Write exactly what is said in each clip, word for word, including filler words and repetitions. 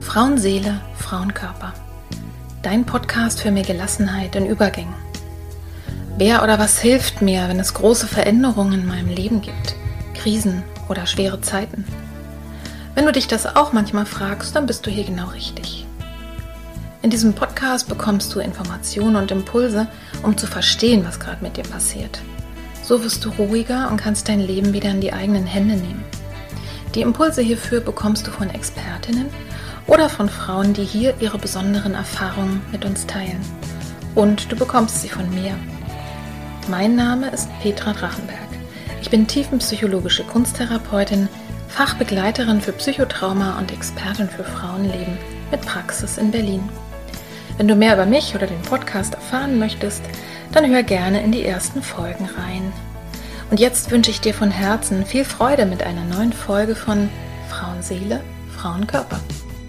Frauenseele, Frauenkörper. Dein Podcast für mehr Gelassenheit in Übergängen. Wer oder was hilft mir, wenn es große Veränderungen in meinem Leben gibt, Krisen oder schwere Zeiten? Wenn du dich das auch manchmal fragst, dann bist du hier genau richtig. In diesem Podcast bekommst du Informationen und Impulse, um zu verstehen, was gerade mit dir passiert. So wirst du ruhiger und kannst dein Leben wieder in die eigenen Hände nehmen. Die Impulse hierfür bekommst du von Expertinnen oder von Frauen, die hier ihre besonderen Erfahrungen mit uns teilen. Und du bekommst sie von mir. Mein Name ist Petra Drachenberg. Ich bin tiefenpsychologische Kunsttherapeutin, Fachbegleiterin für Psychotrauma und Expertin für Frauenleben mit Praxis in Berlin. Wenn du mehr über mich oder den Podcast erfahren möchtest, dann hör gerne in die ersten Folgen rein. Und jetzt wünsche ich dir von Herzen viel Freude mit einer neuen Folge von Frauenseele, Frauenkörper.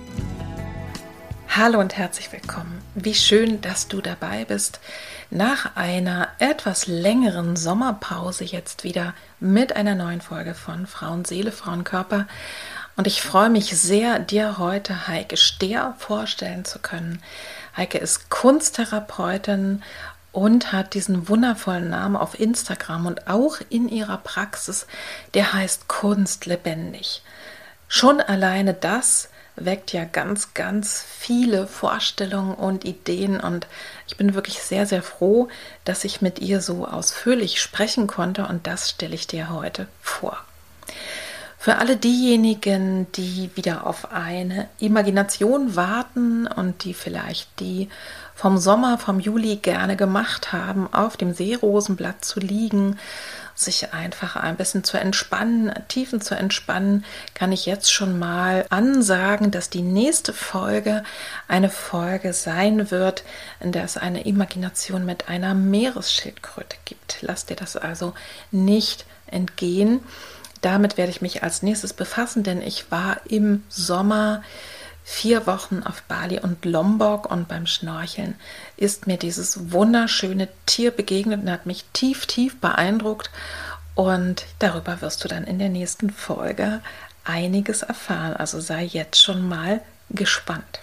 Hallo und herzlich willkommen. Wie schön, dass du dabei bist. Nach einer etwas längeren Sommerpause jetzt wieder mit einer neuen Folge von Frauenseele, Frauenkörper. Und ich freue mich sehr, dir heute Heike Stehr vorstellen zu können. Heike ist Kunsttherapeutin und hat diesen wundervollen Namen auf Instagram und auch in ihrer Praxis, der heißt Kunst lebendig. Schon alleine das weckt ja ganz, ganz viele Vorstellungen und Ideen und ich bin wirklich sehr, sehr froh, dass ich mit ihr so ausführlich sprechen konnte und das stelle ich dir heute vor. Für alle diejenigen, die wieder auf eine Imagination warten und die vielleicht die vom Sommer, vom Juli gerne gemacht haben, auf dem Seerosenblatt zu liegen, sich einfach ein bisschen zu entspannen, Tiefen zu entspannen, kann ich jetzt schon mal ansagen, dass die nächste Folge eine Folge sein wird, in der es eine Imagination mit einer Meeresschildkröte gibt. Lass dir das also nicht entgehen. Damit werde ich mich als nächstes befassen, denn ich war im Sommer vier Wochen auf Bali und Lombok und beim Schnorcheln ist mir dieses wunderschöne Tier begegnet und hat mich tief, tief beeindruckt und darüber wirst du dann in der nächsten Folge einiges erfahren, also sei jetzt schon mal gespannt.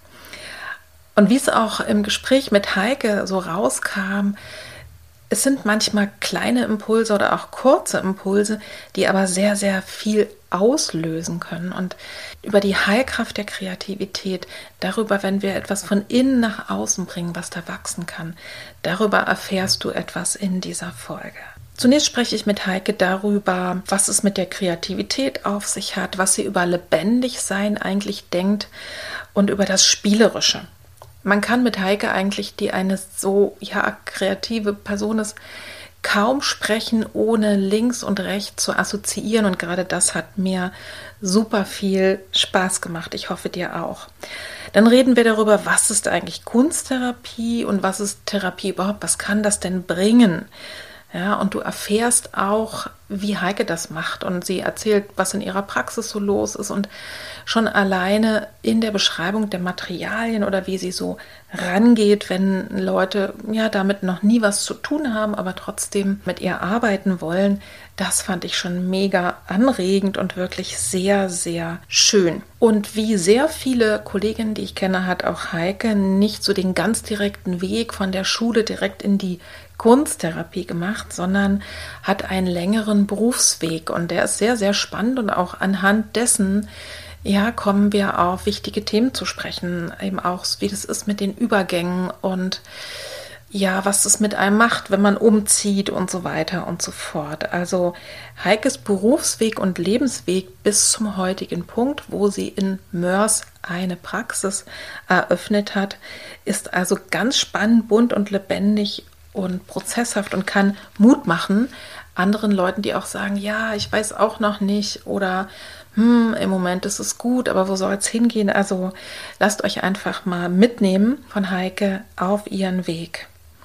Und wie es auch im Gespräch mit Heike so rauskam, es sind manchmal kleine Impulse oder auch kurze Impulse, die aber sehr, sehr viel auslösen können. Und über die Heilkraft der Kreativität, darüber, wenn wir etwas von innen nach außen bringen, was da wachsen kann, darüber erfährst du etwas in dieser Folge. Zunächst spreche ich mit Heike darüber, was es mit der Kreativität auf sich hat, was sie über Lebendigsein eigentlich denkt und über das Spielerische. Man kann mit Heike eigentlich, die eine so ja, kreative Person ist, kaum sprechen, ohne links und rechts zu assoziieren. Und gerade das hat mir super viel Spaß gemacht. Ich hoffe, dir auch. Dann reden wir darüber, was ist eigentlich Kunsttherapie und was ist Therapie überhaupt? Was kann das denn bringen? Ja, und du erfährst auch, wie Heike das macht und sie erzählt, was in ihrer Praxis so los ist und schon alleine in der Beschreibung der Materialien oder wie sie so rangeht, wenn Leute ja damit noch nie was zu tun haben, aber trotzdem mit ihr arbeiten wollen, das fand ich schon mega anregend und wirklich sehr, sehr schön. Und wie sehr viele Kolleginnen, die ich kenne, hat auch Heike nicht so den ganz direkten Weg von der Schule direkt in die Kunsttherapie gemacht, sondern hat einen längeren Berufsweg und der ist sehr, sehr spannend und auch anhand dessen ja, kommen wir auf wichtige Themen zu sprechen, eben auch wie das ist mit den Übergängen und ja, was es mit einem macht, wenn man umzieht und so weiter und so fort. Also Heikes Berufsweg und Lebensweg bis zum heutigen Punkt, wo sie in Moers eine Praxis eröffnet hat, ist also ganz spannend, bunt und lebendig und prozesshaft und kann Mut machen anderen Leuten, die auch sagen, ja, ich weiß auch noch nicht oder hm, im Moment ist es gut, aber wo soll es hingehen? Also lasst euch einfach mal mitnehmen von Heike auf ihren Weg.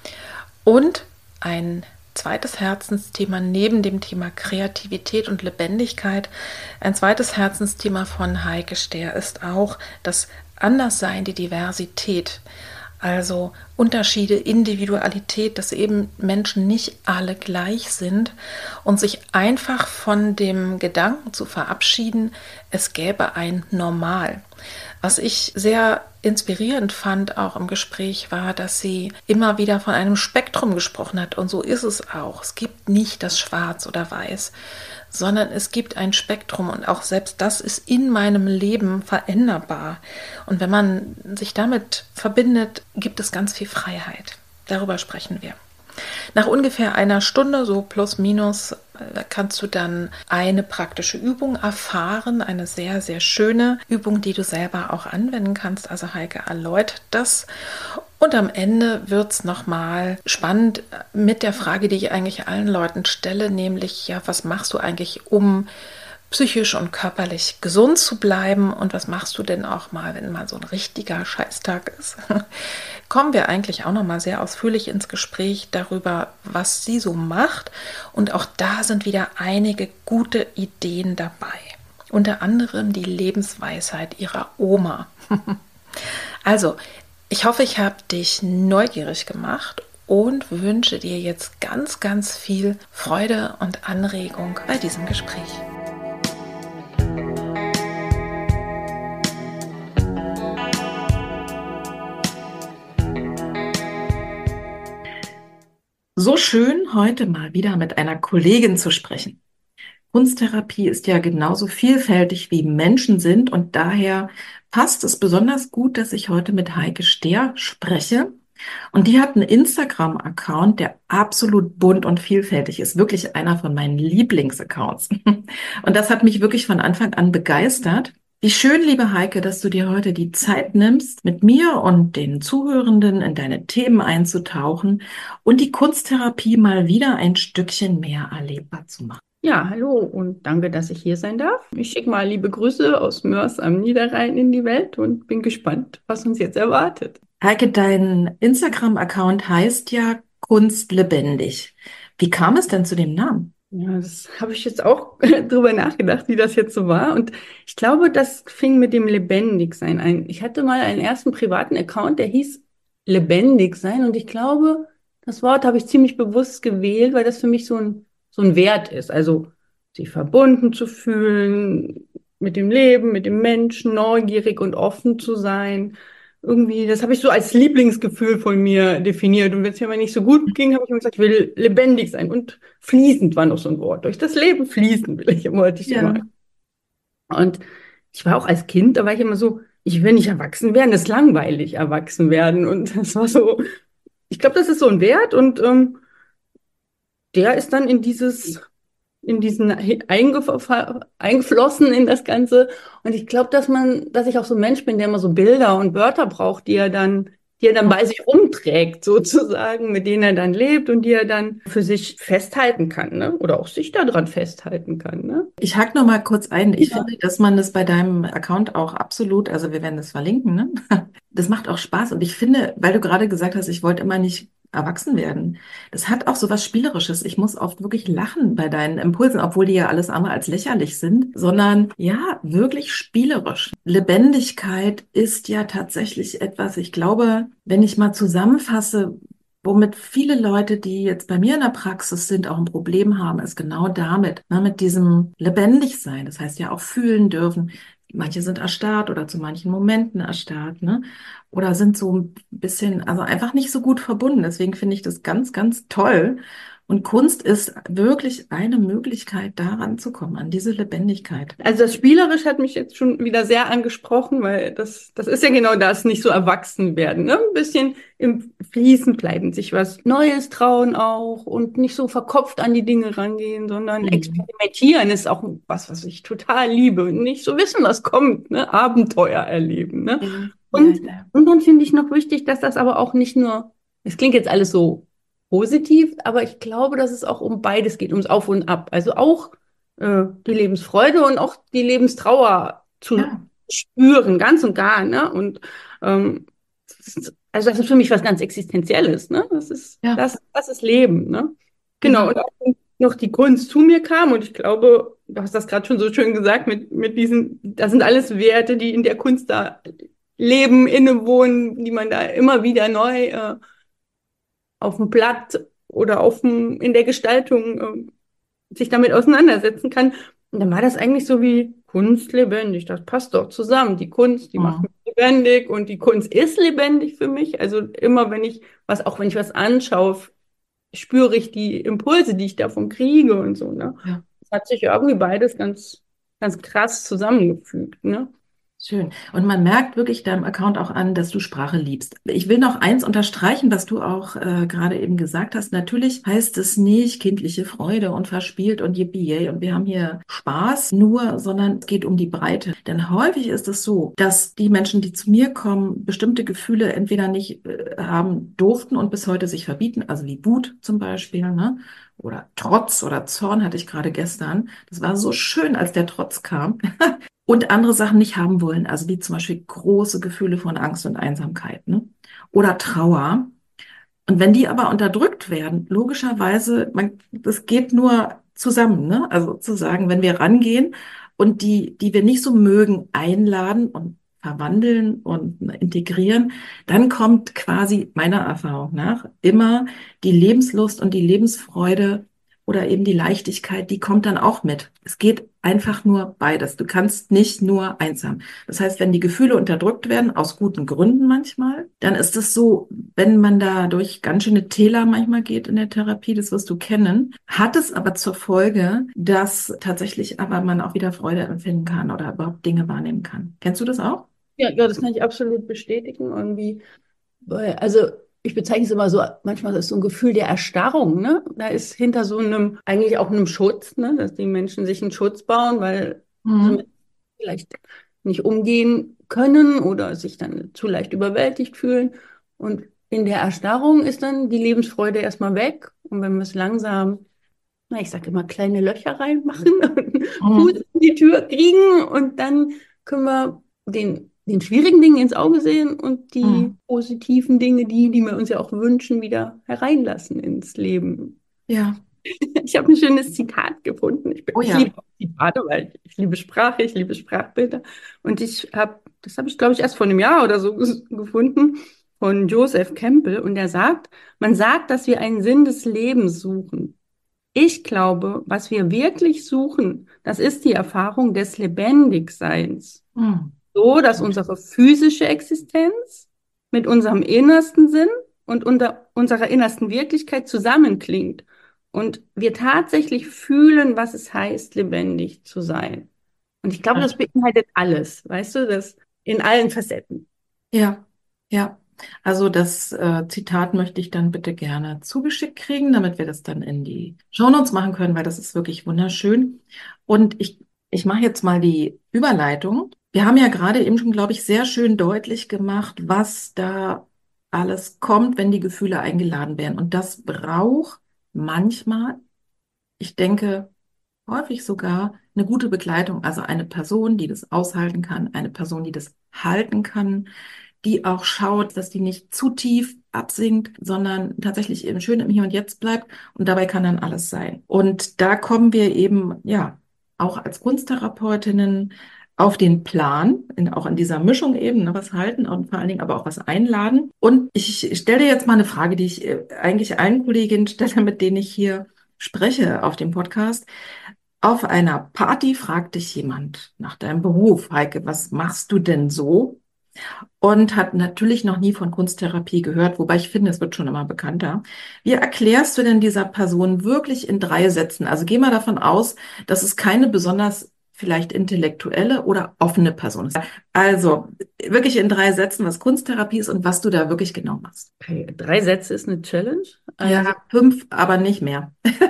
Und ein zweites Herzensthema neben dem Thema Kreativität und Lebendigkeit, ein zweites Herzensthema von Heike Stehr ist auch das Anderssein, die Diversität. Also Unterschiede, Individualität, dass eben Menschen nicht alle gleich sind und sich einfach von dem Gedanken zu verabschieden, es gäbe ein Normal. Was ich sehr inspirierend fand auch im Gespräch war, dass sie immer wieder von einem Spektrum gesprochen hat, und so ist es auch. Es gibt nicht das Schwarz oder Weiß, sondern es gibt ein Spektrum, und auch selbst das ist in meinem Leben veränderbar. Und wenn man sich damit verbindet, gibt es ganz viel Freiheit. Darüber sprechen wir. Nach ungefähr einer Stunde, so plus minus, kannst du dann eine praktische Übung erfahren, eine sehr, sehr schöne Übung, die du selber auch anwenden kannst. Also Heike erläutert das. Und am Ende wird es nochmal spannend mit der Frage, die ich eigentlich allen Leuten stelle, nämlich, ja, was machst du eigentlich, um psychisch und körperlich gesund zu bleiben, und was machst du denn auch mal, wenn mal so ein richtiger Scheißtag ist? Kommen wir eigentlich auch noch mal sehr ausführlich ins Gespräch darüber, was sie so macht, und auch da sind wieder einige gute Ideen dabei. Unter anderem die Lebensweisheit ihrer Oma. Also, ich hoffe, ich habe dich neugierig gemacht und wünsche dir jetzt ganz, ganz viel Freude und Anregung bei diesem Gespräch. So schön, heute mal wieder mit einer Kollegin zu sprechen. Kunsttherapie ist ja genauso vielfältig wie Menschen sind, und daher passt es besonders gut, dass ich heute mit Heike Stehr spreche. Und die hat einen Instagram-Account, der absolut bunt und vielfältig ist. Wirklich einer von meinen Lieblingsaccounts. Und das hat mich wirklich von Anfang an begeistert. Wie schön, liebe Heike, dass du dir heute die Zeit nimmst, mit mir und den Zuhörenden in deine Themen einzutauchen und die Kunsttherapie mal wieder ein Stückchen mehr erlebbar zu machen. Ja, hallo und danke, dass ich hier sein darf. Ich schicke mal liebe Grüße aus Mörs am Niederrhein in die Welt und bin gespannt, was uns jetzt erwartet. Heike, dein Instagram-Account heißt ja Kunst lebendig. Wie kam es denn zu dem Namen? Ja, das habe ich jetzt auch drüber nachgedacht, wie das jetzt so war. Und ich glaube, das fing mit dem Lebendigsein ein. Ich hatte mal einen ersten privaten Account, der hieß Lebendig sein. Und ich glaube, das Wort habe ich ziemlich bewusst gewählt, weil das für mich so ein, so ein Wert ist. Also sich verbunden zu fühlen mit dem Leben, mit dem Menschen, neugierig und offen zu sein. Irgendwie, das habe ich so als Lieblingsgefühl von mir definiert. Und wenn es mir mal nicht so gut ging, habe ich immer gesagt, ich will lebendig sein. Und fließend war noch so ein Wort. Durch das Leben fließen will ich immer, wollte ich immer. Ja. Und ich war auch als Kind, da war ich immer so, ich will nicht erwachsen werden, es ist langweilig, erwachsen werden. Und das war so, ich glaube, das ist so ein Wert, und ähm, der ist dann in dieses in diesen eingef- eingeflossen in das Ganze. Und ich glaube, dass man, dass ich auch so ein Mensch bin, der immer so Bilder und Wörter braucht, die er dann, die er dann bei sich rumträgt, sozusagen, mit denen er dann lebt und die er dann für sich festhalten kann, ne? Oder auch sich daran festhalten kann, ne? Ich hake noch mal kurz ein. Ich Ja. finde, dass man das bei deinem Account auch absolut, also wir werden das verlinken, ne? Das macht auch Spaß. Und ich finde, weil du gerade gesagt hast, ich wollte immer nicht erwachsen werden. Das hat auch so was Spielerisches. Ich muss oft wirklich lachen bei deinen Impulsen, obwohl die ja alles andere als lächerlich sind, sondern ja, wirklich spielerisch. Lebendigkeit ist ja tatsächlich etwas, ich glaube, wenn ich mal zusammenfasse, womit viele Leute, die jetzt bei mir in der Praxis sind, auch ein Problem haben, ist genau damit, ne, mit diesem Lebendigsein. Das heißt ja auch fühlen dürfen. Manche sind erstarrt oder zu manchen Momenten erstarrt, ne? Oder sind so ein bisschen, also einfach nicht so gut verbunden. Deswegen finde ich das ganz, ganz toll. Und Kunst ist wirklich eine Möglichkeit, daran zu kommen, an diese Lebendigkeit. Also das Spielerisch hat mich jetzt schon wieder sehr angesprochen, weil das, das ist ja genau das, nicht so erwachsen werden, ne? Ein bisschen im Fließen bleiben, sich was Neues trauen auch und nicht so verkopft an die Dinge rangehen, sondern Mhm. experimentieren ist auch was, was ich total liebe. Und nicht so wissen, was kommt, ne? Abenteuer erleben, ne? Ja, ja, Und, ja. und dann finde ich noch wichtig, dass das aber auch nicht nur, es klingt jetzt alles so positiv, aber ich glaube, dass es auch um beides geht, ums Auf und Ab. Also auch äh, die Lebensfreude und auch die Lebenstrauer zu Ja, spüren, ganz und gar, ne? Und ähm, das ist, also das ist für mich was ganz Existenzielles, ne? Das ist, ja, das, das ist Leben, ne? Genau. genau. Und als noch die Kunst zu mir kam, und ich glaube, du hast das gerade schon so schön gesagt, mit, mit diesen, das sind alles Werte, die in der Kunst da Leben innewohnen, die man da immer wieder neu äh, auf dem Blatt oder auf dem, in der Gestaltung äh, sich damit auseinandersetzen kann. Und dann war das eigentlich so wie Kunst lebendig. Das passt doch zusammen. Die Kunst, die macht Mhm. mich lebendig und die Kunst ist lebendig für mich. Also immer, wenn ich was, auch wenn ich was anschaue, spüre ich die Impulse, die ich davon kriege und so, ne? Ja. Das hat sich irgendwie beides ganz, ganz krass zusammengefügt, ne? Schön. Und man merkt wirklich deinem Account auch an, dass du Sprache liebst. Ich will noch eins unterstreichen, was du auch äh, gerade eben gesagt hast. Natürlich heißt es nicht kindliche Freude und verspielt und yippie und wir haben hier Spaß nur, sondern es geht um die Breite. Denn häufig ist es so, dass die Menschen, die zu mir kommen, bestimmte Gefühle entweder nicht äh, haben durften und bis heute sich verbieten, also wie Wut zum Beispiel, ne? Oder Trotz oder Zorn hatte ich gerade gestern. Das war so schön, als der Trotz kam. Und andere Sachen nicht haben wollen, also wie zum Beispiel große Gefühle von Angst und Einsamkeit, ne? Oder Trauer. Und wenn die aber unterdrückt werden, logischerweise, man, das geht nur zusammen, ne? Also zu sagen, wenn wir rangehen und die, die wir nicht so mögen, einladen und verwandeln und integrieren, dann kommt quasi meiner Erfahrung nach immer die Lebenslust und die Lebensfreude oder eben die Leichtigkeit, die kommt dann auch mit. Es geht einfach nur beides. Du kannst nicht nur eins haben. Das heißt, wenn die Gefühle unterdrückt werden, aus guten Gründen manchmal, dann ist es so, wenn man da durch ganz schöne Täler manchmal geht in der Therapie, das wirst du kennen, hat es aber zur Folge, dass tatsächlich aber man auch wieder Freude empfinden kann oder überhaupt Dinge wahrnehmen kann. Kennst du das auch? Ja, ja, das kann ich absolut bestätigen. Irgendwie, weil, also ich bezeichne es immer so, manchmal ist so ein Gefühl der Erstarrung, ne? Da ist hinter so einem, eigentlich auch einem Schutz, ne? Dass die Menschen sich einen Schutz bauen, weil diese Mhm. Menschen vielleicht nicht umgehen können oder sich dann zu leicht überwältigt fühlen. Und in der Erstarrung ist dann die Lebensfreude erstmal weg. Und wenn wir es langsam, na, ich sage immer, kleine Löcher reinmachen und Fuß Mhm. in die Tür kriegen und dann können wir den, den schwierigen Dingen ins Auge sehen und die Mhm. positiven Dinge, die, die wir uns ja auch wünschen, wieder hereinlassen ins Leben. Ja. Ich habe ein schönes Zitat gefunden. Ich, Oh ich ja. liebe auch Zitate, weil ich, ich liebe Sprache, ich liebe Sprachbilder. Und ich habe, das habe ich, glaube ich, erst vor einem Jahr oder so ges- gefunden von Joseph Campbell. Und er sagt, man sagt, dass wir einen Sinn des Lebens suchen. Ich glaube, was wir wirklich suchen, das ist die Erfahrung des Lebendigseins. Mhm. So, dass unsere physische Existenz mit unserem innersten Sinn und unter unserer innersten Wirklichkeit zusammenklingt und wir tatsächlich fühlen, was es heißt, lebendig zu sein. Und ich glaube, das beinhaltet alles, weißt du, das in allen Facetten. Ja, ja. Also das äh, Zitat möchte ich dann bitte gerne zugeschickt kriegen, damit wir das dann in die Shownotes machen können, weil das ist wirklich wunderschön. Und ich, ich mache jetzt mal die Überleitung. Wir haben ja gerade eben schon, glaube ich, sehr schön deutlich gemacht, was da alles kommt, wenn die Gefühle eingeladen werden. Und das braucht manchmal, ich denke, häufig sogar eine gute Begleitung, also eine Person, die das aushalten kann, eine Person, die das halten kann, die auch schaut, dass die nicht zu tief absinkt, sondern tatsächlich eben schön im Hier und Jetzt bleibt und dabei kann dann alles sein. Und da kommen wir eben, ja, auch als Kunsttherapeutinnen auf den Plan, in, auch in dieser Mischung eben, ne, was halten und vor allen Dingen aber auch was einladen. Und ich, ich stelle dir jetzt mal eine Frage, die ich äh, eigentlich allen Kolleginnen stelle, mit denen ich hier spreche auf dem Podcast. Auf einer Party fragt dich jemand nach deinem Beruf. Heike, was machst du denn so? Und hat natürlich noch nie von Kunsttherapie gehört, wobei ich finde, es wird schon immer bekannter. Wie erklärst du denn dieser Person wirklich in drei Sätzen? Also geh mal davon aus, dass es keine besonders vielleicht intellektuelle oder offene Person ist. Also wirklich in drei Sätzen, was Kunsttherapie ist und was du da wirklich genau machst. Okay, drei Sätze ist eine Challenge. Also, Ja, fünf, aber nicht mehr.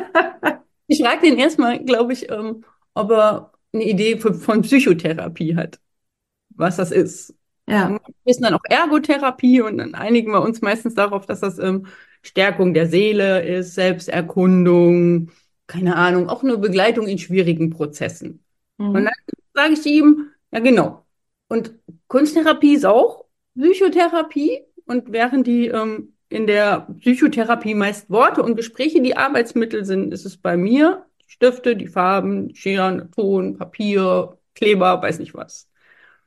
ich frage den erstmal, glaube ich, ähm, ob er eine Idee von, von Psychotherapie hat, was das ist. Wir Ja. wissen dann auch Ergotherapie und dann einigen wir uns meistens darauf, dass das ähm, Stärkung der Seele ist, Selbsterkundung, keine Ahnung, auch eine Begleitung in schwierigen Prozessen. Und dann Mhm. sage ich ihm, ja genau. Und Kunsttherapie ist auch Psychotherapie. Und während die ähm, in der Psychotherapie meist Worte und Gespräche die Arbeitsmittel sind, ist es bei mir die Stifte, die Farben, die Scheren, Ton, Papier, Kleber, weiß nicht was. Mhm.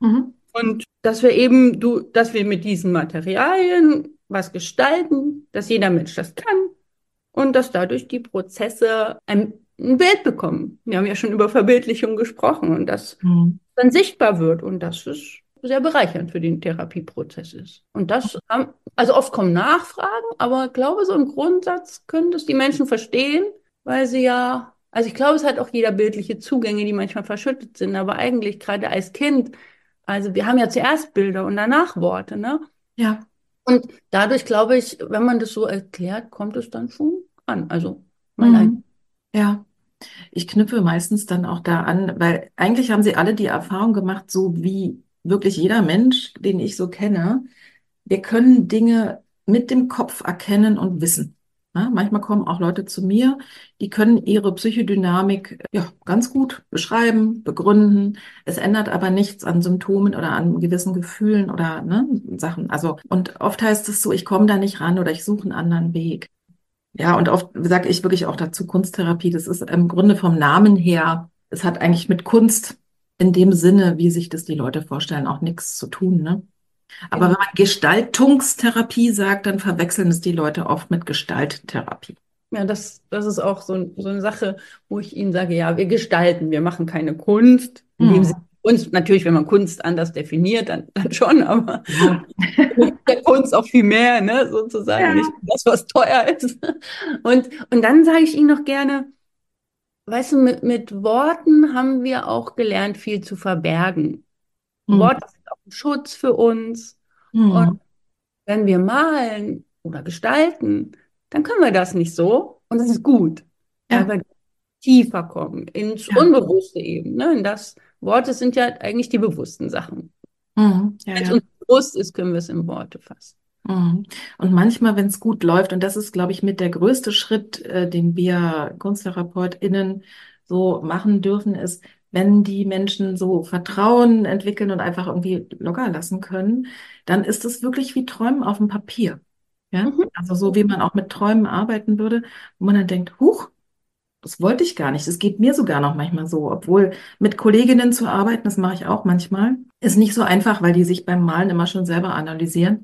Und dass wir eben, du, dass wir mit diesen Materialien was gestalten, dass jeder Mensch das kann und dass dadurch die Prozesse ein, ein Bild bekommen. Wir haben ja schon über Verbildlichung gesprochen und das Mhm. dann sichtbar wird und das ist sehr bereichernd für den Therapieprozess ist. Und das, ähm, also oft kommen Nachfragen, aber ich glaube, so im Grundsatz können das die Menschen verstehen, weil sie ja, also ich glaube, es hat auch jeder bildliche Zugänge, die manchmal verschüttet sind, aber eigentlich gerade als Kind, also wir haben ja zuerst Bilder und danach Worte, ne? Ja. Und dadurch glaube ich, wenn man das so erklärt, kommt es dann schon an. Also mein Eindruck. Mhm. Ja. Ich knüpfe meistens dann auch da an, weil eigentlich haben sie alle die Erfahrung gemacht, so wie wirklich jeder Mensch, den ich so kenne. Wir können Dinge mit dem Kopf erkennen und wissen. Ja, manchmal kommen auch Leute zu mir, die können ihre Psychodynamik ja ganz gut beschreiben, begründen. Es ändert aber nichts an Symptomen oder an gewissen Gefühlen oder ne, Sachen. Also, und oft heißt es so, ich komme da nicht ran oder ich suche einen anderen Weg. Ja, und oft sage ich wirklich auch dazu Kunsttherapie. Das ist im Grunde vom Namen her, es hat eigentlich mit Kunst in dem Sinne, wie sich das die Leute vorstellen, auch nichts zu tun, ne? Aber wenn Genau. man Gestaltungstherapie sagt, dann verwechseln es die Leute oft mit Gestalttherapie. Ja, das, das ist auch so, ein- so eine Sache, wo ich Ihnen sage, ja, wir gestalten, wir machen keine Kunst. In dem Sinne, Hm. Kunst, natürlich, wenn man Kunst anders definiert, dann, dann schon, aber Ja. der Kunst auch viel mehr, ne, sozusagen, nicht Ja. das, was teuer ist. Und, und dann sage ich Ihnen noch gerne, weißt du, mit, mit Worten haben wir auch gelernt, viel zu verbergen. Hm. Worte sind auch ein Schutz für uns. Und Hm. wenn wir malen oder gestalten, dann können wir das nicht so. Und das ist gut, weil Ja. wir tiefer kommen, ins Ja. Unbewusste eben. Ne? Und das, Worte sind ja eigentlich die bewussten Sachen. Hm. Ja, Wenn es ja. uns bewusst ist, können wir es in Worte fassen. Mhm. Und manchmal, wenn es gut läuft, und das ist, glaube ich, mit der größte Schritt, äh, den wir KunsttherapeutInnen so machen dürfen, ist, wenn die Menschen so Vertrauen entwickeln und einfach irgendwie locker lassen können, dann ist es wirklich wie Träumen auf dem Papier. Ja? Mhm. Also so, wie man auch mit Träumen arbeiten würde, wo man dann denkt, huch, das wollte ich gar nicht. Das geht mir sogar noch manchmal so, obwohl mit Kolleginnen zu arbeiten, das mache ich auch manchmal, ist nicht so einfach, weil die sich beim Malen immer schon selber analysieren.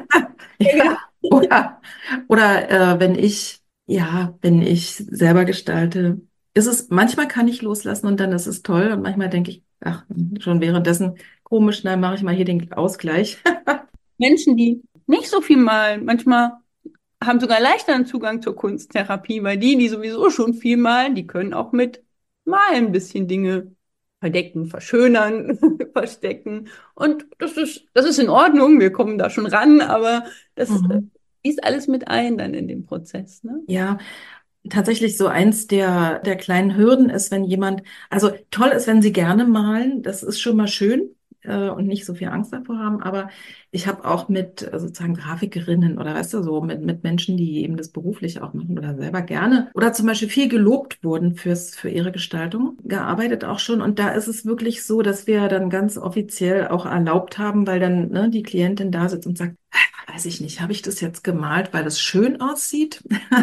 Ja, Ja, genau. oder, oder äh, wenn ich, ja, wenn ich selber gestalte, ist es, manchmal kann ich loslassen und dann ist es toll und manchmal denke ich, ach, schon währenddessen komisch, dann mache ich mal hier den Ausgleich. Menschen, die nicht so viel malen, manchmal haben sogar leichteren Zugang zur Kunsttherapie, weil die, die sowieso schon viel malen, die können auch mit Malen ein bisschen Dinge verdecken, verschönern, verstecken. Und das ist, das ist in Ordnung, wir kommen da schon ran, aber das äh, Mhm. fließt alles mit ein dann in den Prozess, ne? Ja, tatsächlich so eins der, der kleinen Hürden ist, wenn jemand, also toll ist, wenn sie gerne malen, das ist schon mal schön äh, und nicht so viel Angst davor haben, aber ich habe auch mit äh, sozusagen Grafikerinnen oder weißt du, so mit, mit Menschen, die eben das beruflich auch machen oder selber gerne oder zum Beispiel viel gelobt wurden fürs, für ihre Gestaltung, gearbeitet auch schon und da ist es wirklich so, dass wir dann ganz offiziell auch erlaubt haben, weil dann ne, die Klientin da sitzt und sagt, weiß ich nicht, habe ich das jetzt gemalt, weil es schön aussieht?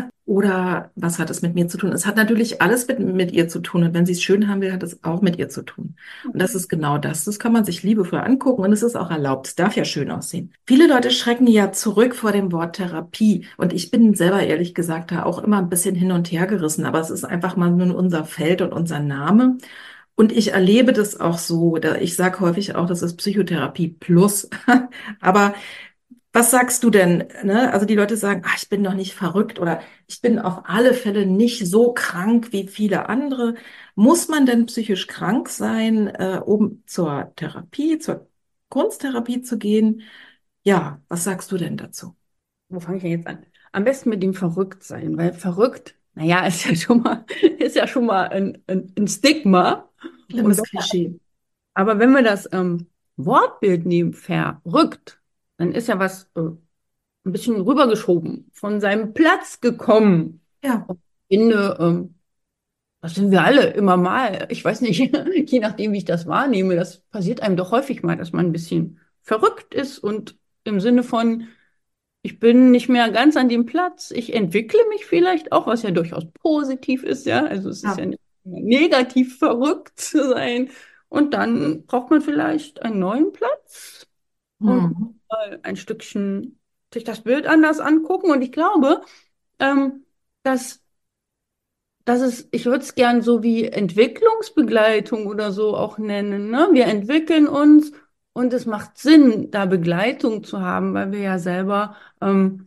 Oder was hat es mit mir zu tun? Es hat natürlich alles mit, mit ihr zu tun. Und wenn sie es schön haben will, hat es auch mit ihr zu tun. Und das ist genau das. Das kann man sich liebevoll angucken und es ist auch erlaubt. Es darf ja schön aussehen. Viele Leute schrecken ja zurück vor dem Wort Therapie. Und ich bin selber ehrlich gesagt da auch immer ein bisschen hin und her gerissen. Aber es ist einfach mal nur unser Feld und unser Name. Und ich erlebe das auch so. Da ich sage häufig auch, das ist Psychotherapie plus. Aber was sagst du denn? Ne? Also die Leute sagen, ah, ich bin doch nicht verrückt oder ich bin auf alle Fälle nicht so krank wie viele andere. Muss man denn psychisch krank sein, äh, um zur Therapie, zur Kunsttherapie zu gehen? Ja, was sagst du denn dazu? Wo fange ich denn jetzt an? Am besten mit dem Verrücktsein, weil verrückt, naja, ist ja schon mal, ist ja schon mal ein, ein, ein Stigma. Und Schlimmes Klischee. aber wenn wir das ähm, Wortbild nehmen, verrückt, dann ist ja was äh, ein bisschen rübergeschoben, von seinem Platz gekommen. Ja, Und ich finde, ähm, das sind wir alle immer mal. Ich weiß nicht, je nachdem, wie ich das wahrnehme, das passiert einem doch häufig mal, dass man ein bisschen verrückt ist und im Sinne von, ich bin nicht mehr ganz an dem Platz, ich entwickle mich vielleicht auch, was ja durchaus positiv ist, ja. Also es ist ja ja. nicht negativ verrückt zu sein. Und dann braucht man vielleicht einen neuen Platz und Mhm. mal ein Stückchen sich das Bild anders angucken. Und ich glaube, ähm, dass, dass es, ich würde es gern so wie Entwicklungsbegleitung oder so auch nennen, ne? Wir entwickeln uns und es macht Sinn, da Begleitung zu haben, weil wir ja selber ähm,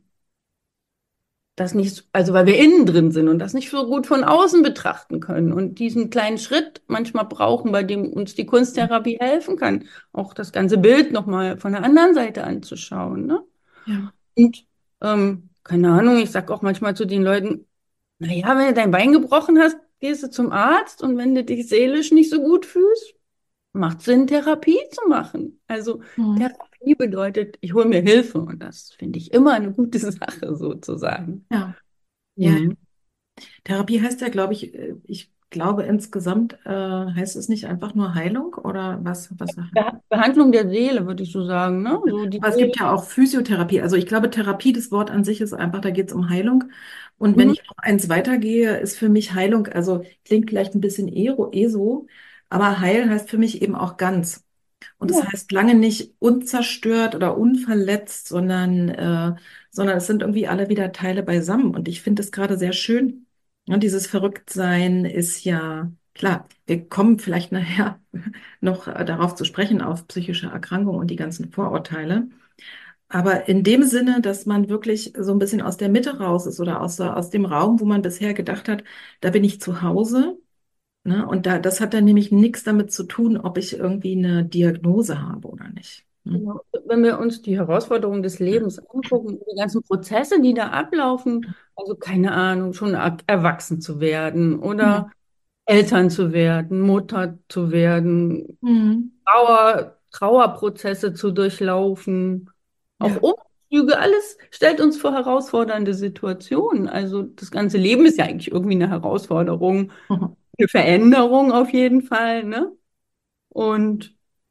das nicht, also weil wir innen drin sind und das nicht so gut von außen betrachten können und diesen kleinen Schritt manchmal brauchen, bei dem uns die Kunsttherapie helfen kann, auch das ganze Bild nochmal von der anderen Seite anzuschauen, ne? Ja. Und ähm, keine Ahnung, ich sag auch manchmal zu den Leuten, naja, wenn du dein Bein gebrochen hast, gehst du zum Arzt und wenn du dich seelisch nicht so gut fühlst, macht Sinn, Therapie zu machen. Also Mhm. Therapie bedeutet, ich hole mir Hilfe und das finde ich immer eine gute Sache sozusagen. Ja. Ja. Mhm. Therapie heißt ja, glaube ich, äh, ich glaube insgesamt äh, heißt es nicht einfach nur Heilung oder was, was? Beha- Behandlung der Seele, würde ich so sagen, ne? So die Aber es Seele. gibt ja auch Physiotherapie. Also ich glaube, Therapie, das Wort an sich ist einfach, da geht es um Heilung. Und wenn Mhm. ich noch eins weitergehe, ist für mich Heilung, also klingt vielleicht ein bisschen ero, eso, aber heil heißt für mich eben auch ganz. Und das Ja, heißt lange nicht unzerstört oder unverletzt, sondern, äh, sondern es sind irgendwie alle wieder Teile beisammen. Und ich finde es gerade sehr schön. Und dieses Verrücktsein ist ja, klar, wir kommen vielleicht nachher noch äh, darauf zu sprechen, auf psychische Erkrankungen und die ganzen Vorurteile. Aber in dem Sinne, dass man wirklich so ein bisschen aus der Mitte raus ist oder aus, der- aus dem Raum, wo man bisher gedacht hat, da bin ich zu Hause. Ne? Und da, das hat dann nämlich nichts damit zu tun, ob ich irgendwie eine Diagnose habe oder nicht. Ne? genau. Wenn wir uns die Herausforderungen des Lebens angucken, die ganzen Prozesse, die da ablaufen, also keine Ahnung, schon er- erwachsen zu werden Ja. oder Eltern zu werden, Mutter zu werden, Mhm. Trauer, Trauerprozesse zu durchlaufen, auch Ja. Umzüge, alles stellt uns vor herausfordernde Situationen. Also das ganze Leben ist ja eigentlich irgendwie eine Herausforderung, Mhm. eine Veränderung auf jeden Fall, ne? Und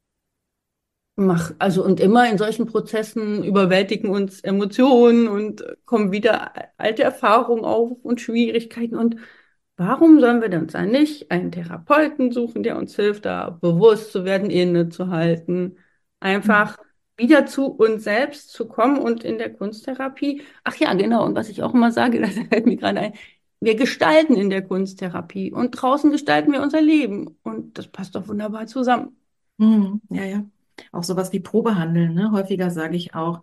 mach, also und immer in solchen Prozessen überwältigen uns Emotionen und kommen wieder alte Erfahrungen auf und Schwierigkeiten. Und warum sollen wir denn uns dann nicht einen Therapeuten suchen, der uns hilft, da bewusst zu werden, innezuhalten, Mhm. einfach wieder zu uns selbst zu kommen und in der Kunsttherapie. Ach ja, genau. Und was ich auch immer sage, das fällt mir gerade ein. Wir gestalten in der Kunsttherapie und draußen gestalten wir unser Leben. Und das passt doch wunderbar zusammen. Mhm. Ja, ja. Auch sowas wie Probehandeln, ne? Häufiger sage ich auch,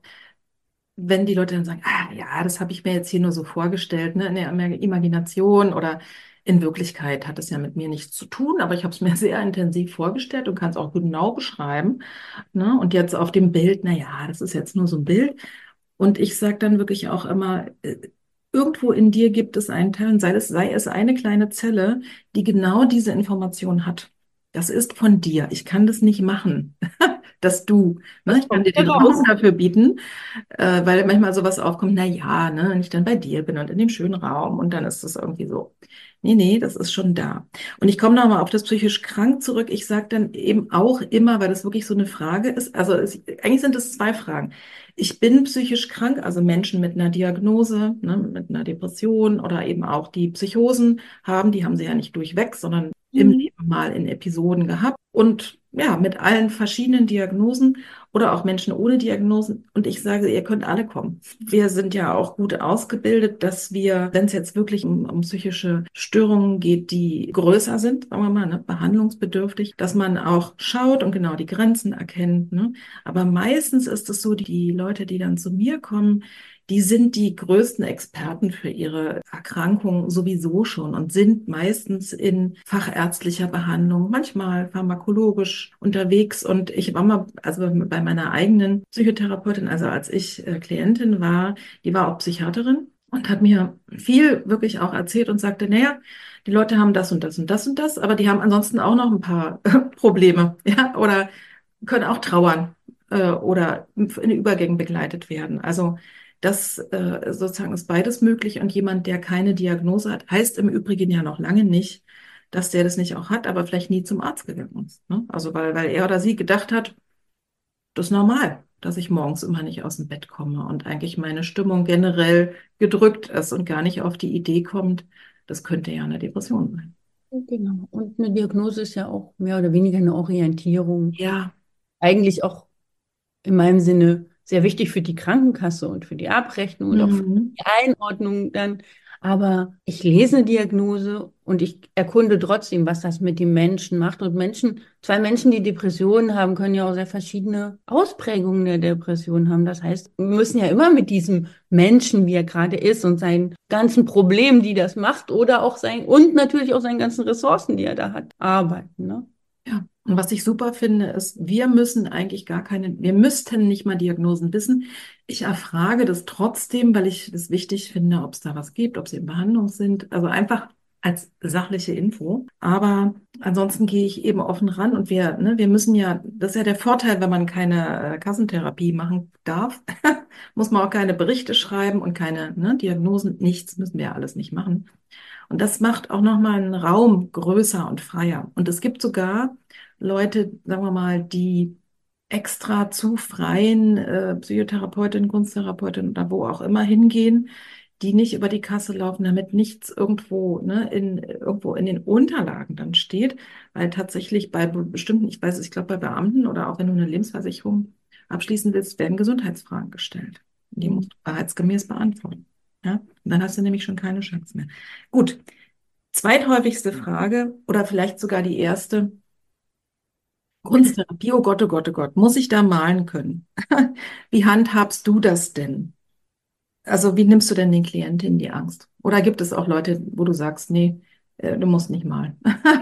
wenn die Leute dann sagen, ah ja, das habe ich mir jetzt hier nur so vorgestellt, ne, in der Ima- Imagination oder in Wirklichkeit hat es ja mit mir nichts zu tun, aber ich habe es mir sehr intensiv vorgestellt und kann es auch genau beschreiben. Ne? Und jetzt auf dem Bild, na ja, das ist jetzt nur so ein Bild. Und ich sage dann wirklich auch immer, äh, irgendwo in dir gibt es einen Teil, und sei es, sei es eine kleine Zelle, die genau diese Information hat. Das ist von dir. Ich kann das nicht machen, dass du, ne, Das ich kann dir kommt den Raum heraus. dafür bieten, äh, weil manchmal sowas aufkommt, na ja, ne, wenn ich dann bei dir bin und in dem schönen Raum und dann ist das irgendwie so. Nee, nee, das ist schon da. Und ich komme nochmal auf das psychisch krank zurück. Ich sage dann eben auch immer, weil das wirklich so eine Frage ist, also es, eigentlich sind es zwei Fragen. Ich bin psychisch krank, also Menschen mit einer Diagnose, ne, mit einer Depression oder eben auch die Psychosen haben, die haben sie ja nicht durchweg, sondern im Mhm. Leben mal in Episoden gehabt und ja, mit allen verschiedenen Diagnosen oder auch Menschen ohne Diagnosen. Und ich sage, ihr könnt alle kommen. Wir sind ja auch gut ausgebildet, dass wir, wenn es jetzt wirklich um, um psychische Störungen geht, die größer sind, sagen wir mal, ne, behandlungsbedürftig, dass man auch schaut und genau die Grenzen erkennt. Ne? Aber meistens ist es so, die Leute, die dann zu mir kommen, die sind die größten Experten für ihre Erkrankung sowieso schon und sind meistens in fachärztlicher Behandlung, manchmal pharmakologisch unterwegs. Und ich war mal, also bei meiner eigenen Psychotherapeutin, also als ich äh, Klientin war, die war auch Psychiaterin und hat mir viel wirklich auch erzählt und sagte, naja, die Leute haben das und das und das und das, aber die haben ansonsten auch noch ein paar Probleme, ja, oder können auch trauern äh, oder in Übergängen begleitet werden. Also das äh, sozusagen ist beides möglich und jemand, der keine Diagnose hat, heißt im Übrigen ja noch lange nicht, dass der das nicht auch hat, aber vielleicht nie zum Arzt gegangen ist. Ne? Also weil, weil er oder sie gedacht hat, das ist normal, dass ich morgens immer nicht aus dem Bett komme und eigentlich meine Stimmung generell gedrückt ist und gar nicht auf die Idee kommt, das könnte ja eine Depression sein. Genau. Und eine Diagnose ist ja auch mehr oder weniger eine Orientierung. Ja. Eigentlich auch in meinem Sinne sehr wichtig für die Krankenkasse und für die Abrechnung und auch für Mhm. die Einordnung dann. Aber ich lese eine Diagnose und ich erkunde trotzdem, was das mit dem Menschen macht. Und Menschen, zwei Menschen, die Depressionen haben, können ja auch sehr verschiedene Ausprägungen der Depression haben. Das heißt, wir müssen ja immer mit diesem Menschen, wie er gerade ist und seinen ganzen Problemen, die das macht, oder auch sein, und natürlich auch seinen ganzen Ressourcen, die er da hat, arbeiten, ne? Ja, und was ich super finde, ist, wir müssen eigentlich gar keine, wir müssten nicht mal Diagnosen wissen. Ich erfrage das trotzdem, weil ich es wichtig finde, ob es da was gibt, ob sie in Behandlung sind. Also einfach als sachliche Info. Aber ansonsten gehe ich eben offen ran und wir, ne, wir müssen ja, das ist ja der Vorteil, wenn man keine äh, Kassentherapie machen darf, muss man auch keine Berichte schreiben und keine, ne, Diagnosen, nichts müssen wir ja alles nicht machen. Und das macht auch nochmal einen Raum größer und freier. Und es gibt sogar Leute, sagen wir mal, die extra zu freien äh, Psychotherapeutinnen, Kunsttherapeutinnen oder wo auch immer hingehen, die nicht über die Kasse laufen, damit nichts irgendwo, ne, in, irgendwo in den Unterlagen dann steht, weil tatsächlich bei be- bestimmten, ich weiß es, ich glaube bei Beamten oder auch wenn du eine Lebensversicherung abschließen willst, werden Gesundheitsfragen gestellt. Die musst du wahrheitsgemäß beantworten. Ja? Und dann hast du nämlich schon keine Chance mehr. Gut, zweithäufigste Frage oder vielleicht sogar die erste. Kunsttherapie, oh Gott, oh Gott, oh Gott, muss ich da malen können? Wie handhabst du das denn? Also wie nimmst du denn den Klienten die Angst? Oder gibt es auch Leute, wo du sagst, nee, äh, du musst nicht malen?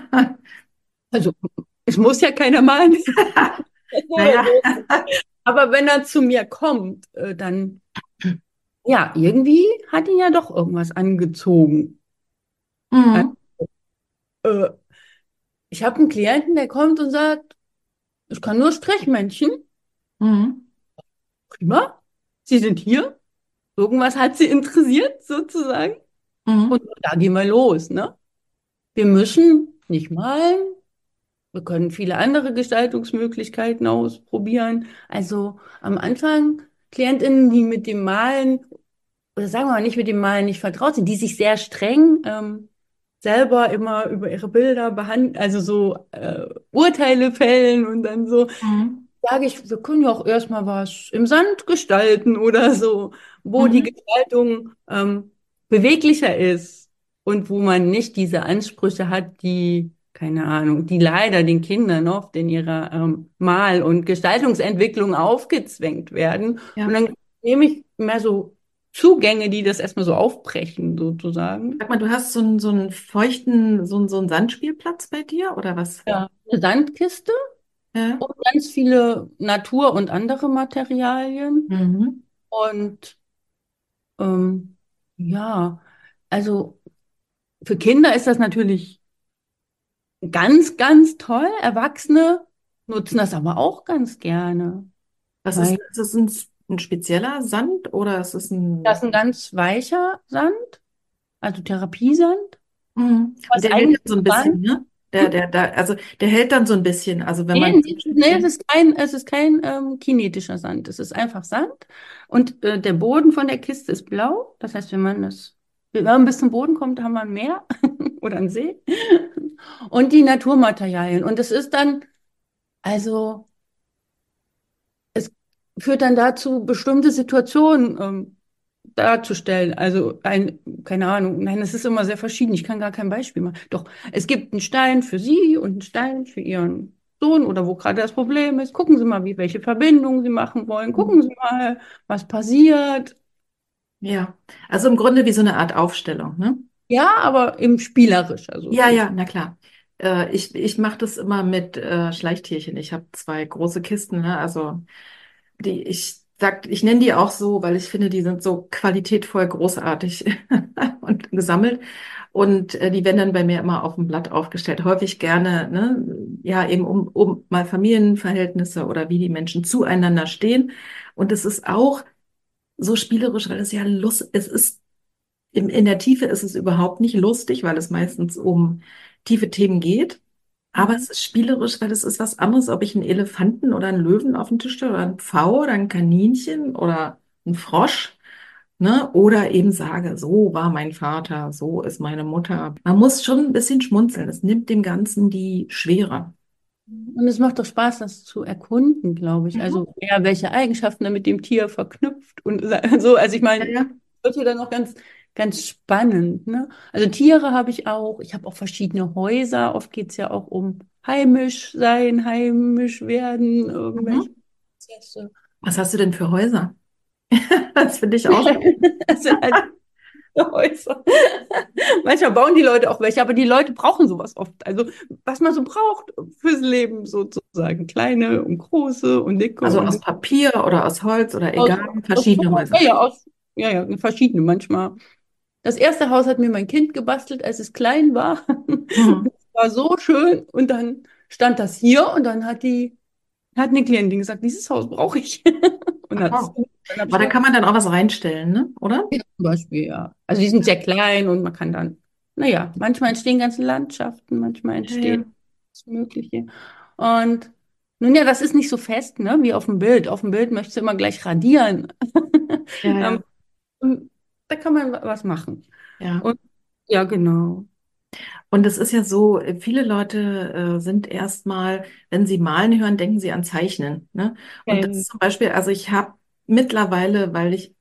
Also, es muss ja keiner malen. Naja. Aber wenn er zu mir kommt, äh, dann, ja, irgendwie hat ihn ja doch irgendwas angezogen. Also, Mhm. äh, ich habe einen Klienten, der kommt und sagt, ich kann nur Strichmännchen. Mhm. Prima. Sie sind hier. Irgendwas hat sie interessiert, sozusagen. Und Mhm. da gehen wir los, ne? Wir müssen nicht malen. Wir können viele andere Gestaltungsmöglichkeiten ausprobieren. Also am Anfang KlientInnen, die mit dem Malen, oder sagen wir mal nicht mit dem Malen nicht vertraut sind, die sich sehr streng ähm, selber immer über ihre Bilder behandeln, also so äh, Urteile fällen und dann so, Mhm. sage ich, wir können ja auch erstmal was im Sand gestalten oder so, wo die Mhm. Gestaltung ähm, beweglicher ist und wo man nicht diese Ansprüche hat, die, keine Ahnung, die leider den Kindern oft in ihrer ähm, Mal- und Gestaltungsentwicklung aufgezwängt werden. Und Ja. dann nehme ich mehr so Zugänge, die das erstmal so aufbrechen, sozusagen. Sag mal, du hast so einen, so einen feuchten, so einen, so einen Sandspielplatz bei dir oder was? Ja. Eine Sandkiste Ja. und ganz viele Natur- und andere Materialien. Mhm. Und Ähm, ja, also für Kinder ist das natürlich ganz, ganz toll. Erwachsene nutzen das aber auch ganz gerne, Was ist, weil ist es ein, ein spezieller Sand oder ist es das ein... ist ein ganz weicher Sand, also Therapiesand, Mhm. Und was der hält eigentlich dann so ein Sand, bisschen, ne? Der, hm? der, der, also der hält dann so ein bisschen. Also wenn Nee, man zum nee, Beispiel, nee, ja. es ist kein, es ist kein ähm, kinetischer Sand. Es ist einfach Sand. Und äh, der Boden von der Kiste ist blau. Das heißt, wenn man es, wenn man bis zum Boden kommt, haben wir ein Meer oder einen See. Und die Naturmaterialien. Und es ist dann, also, es führt dann dazu, bestimmte Situationen ähm, darzustellen. Also, ein, keine Ahnung, nein, es ist immer sehr verschieden. Ich kann gar kein Beispiel machen. Doch, es gibt einen Stein für Sie und einen Stein für Ihren Sohn oder wo gerade das Problem ist. Gucken Sie mal, wie, welche Verbindungen Sie machen wollen. Gucken Sie mal, was passiert. Ja, also im Grunde wie so eine Art Aufstellung, ne? Ja, aber eben spielerischer Ja, sozusagen. ja, na klar. Äh, ich ich mache das immer mit äh, Schleichtierchen. Ich habe zwei große Kisten, ne? Also die, ich sag, ich nenne die auch so, weil ich finde, die sind so qualitätvoll großartig und gesammelt. Und äh, die werden dann bei mir immer auf dem Blatt aufgestellt. Häufig gerne, ne? Ja, eben um, um mal Familienverhältnisse oder wie die Menschen zueinander stehen. Und es ist auch so spielerisch, weil es ja Lust, es ist in, in der Tiefe ist es überhaupt nicht lustig, weil es meistens um tiefe Themen geht. Aber Mhm. es ist spielerisch, weil es ist was anderes, ob ich einen Elefanten oder einen Löwen auf den Tisch stelle oder einen Pfau oder ein Kaninchen oder einen Frosch. Ne? Oder eben sage, so war mein Vater, so ist meine Mutter. Man muss schon ein bisschen schmunzeln. Es nimmt dem Ganzen die Schwere. Und es macht doch Spaß, das zu erkunden, glaube ich. Mhm. Also, ja, welche Eigenschaften er mit dem Tier verknüpft und so. Also, ich Ja, meine, ja. wird ja dann noch ganz, ganz spannend, ne? Also, Tiere habe ich auch. Ich habe auch verschiedene Häuser. Oft geht es ja auch um heimisch sein, heimisch werden, irgendwelche Mhm. Prozesse. Was hast du denn für Häuser? Das finde ich auch spannend. Das sind halt Häuser. Manchmal bauen die Leute auch welche, aber die Leute brauchen sowas oft. Also, was man so braucht fürs Leben sozusagen. Kleine und große und dicke Also und aus Papier oder aus Holz oder aus, egal, aus, verschiedene ja, Häuser. ja, aus, ja, ja, verschiedene manchmal. Das erste Haus hat mir mein Kind gebastelt, als es klein war. Mhm. Es war so schön und dann stand das hier und dann hat die, hat eine Klientin gesagt, dieses Haus brauche ich. Und hat es, Oh. dann habe ich Aber da gesagt, kann man dann auch was reinstellen, ne? Oder? ja, zum Beispiel, ja. Also die sind sehr klein und man kann dann, naja, manchmal entstehen ganze Landschaften, manchmal Ja, ja. entsteht das Mögliche. Und nun ja, das ist nicht so fest, ne, wie auf dem Bild. Auf dem Bild möchtest du immer gleich radieren. Ja, Ähm, ja, Da kann man was machen. ja. Und ja, genau. Und es ist ja so, äh, viele Leute äh, sind erstmal, wenn sie malen hören, denken sie an Zeichnen, ne? Und das Okay. zum Beispiel, also ich habe mittlerweile, weil ich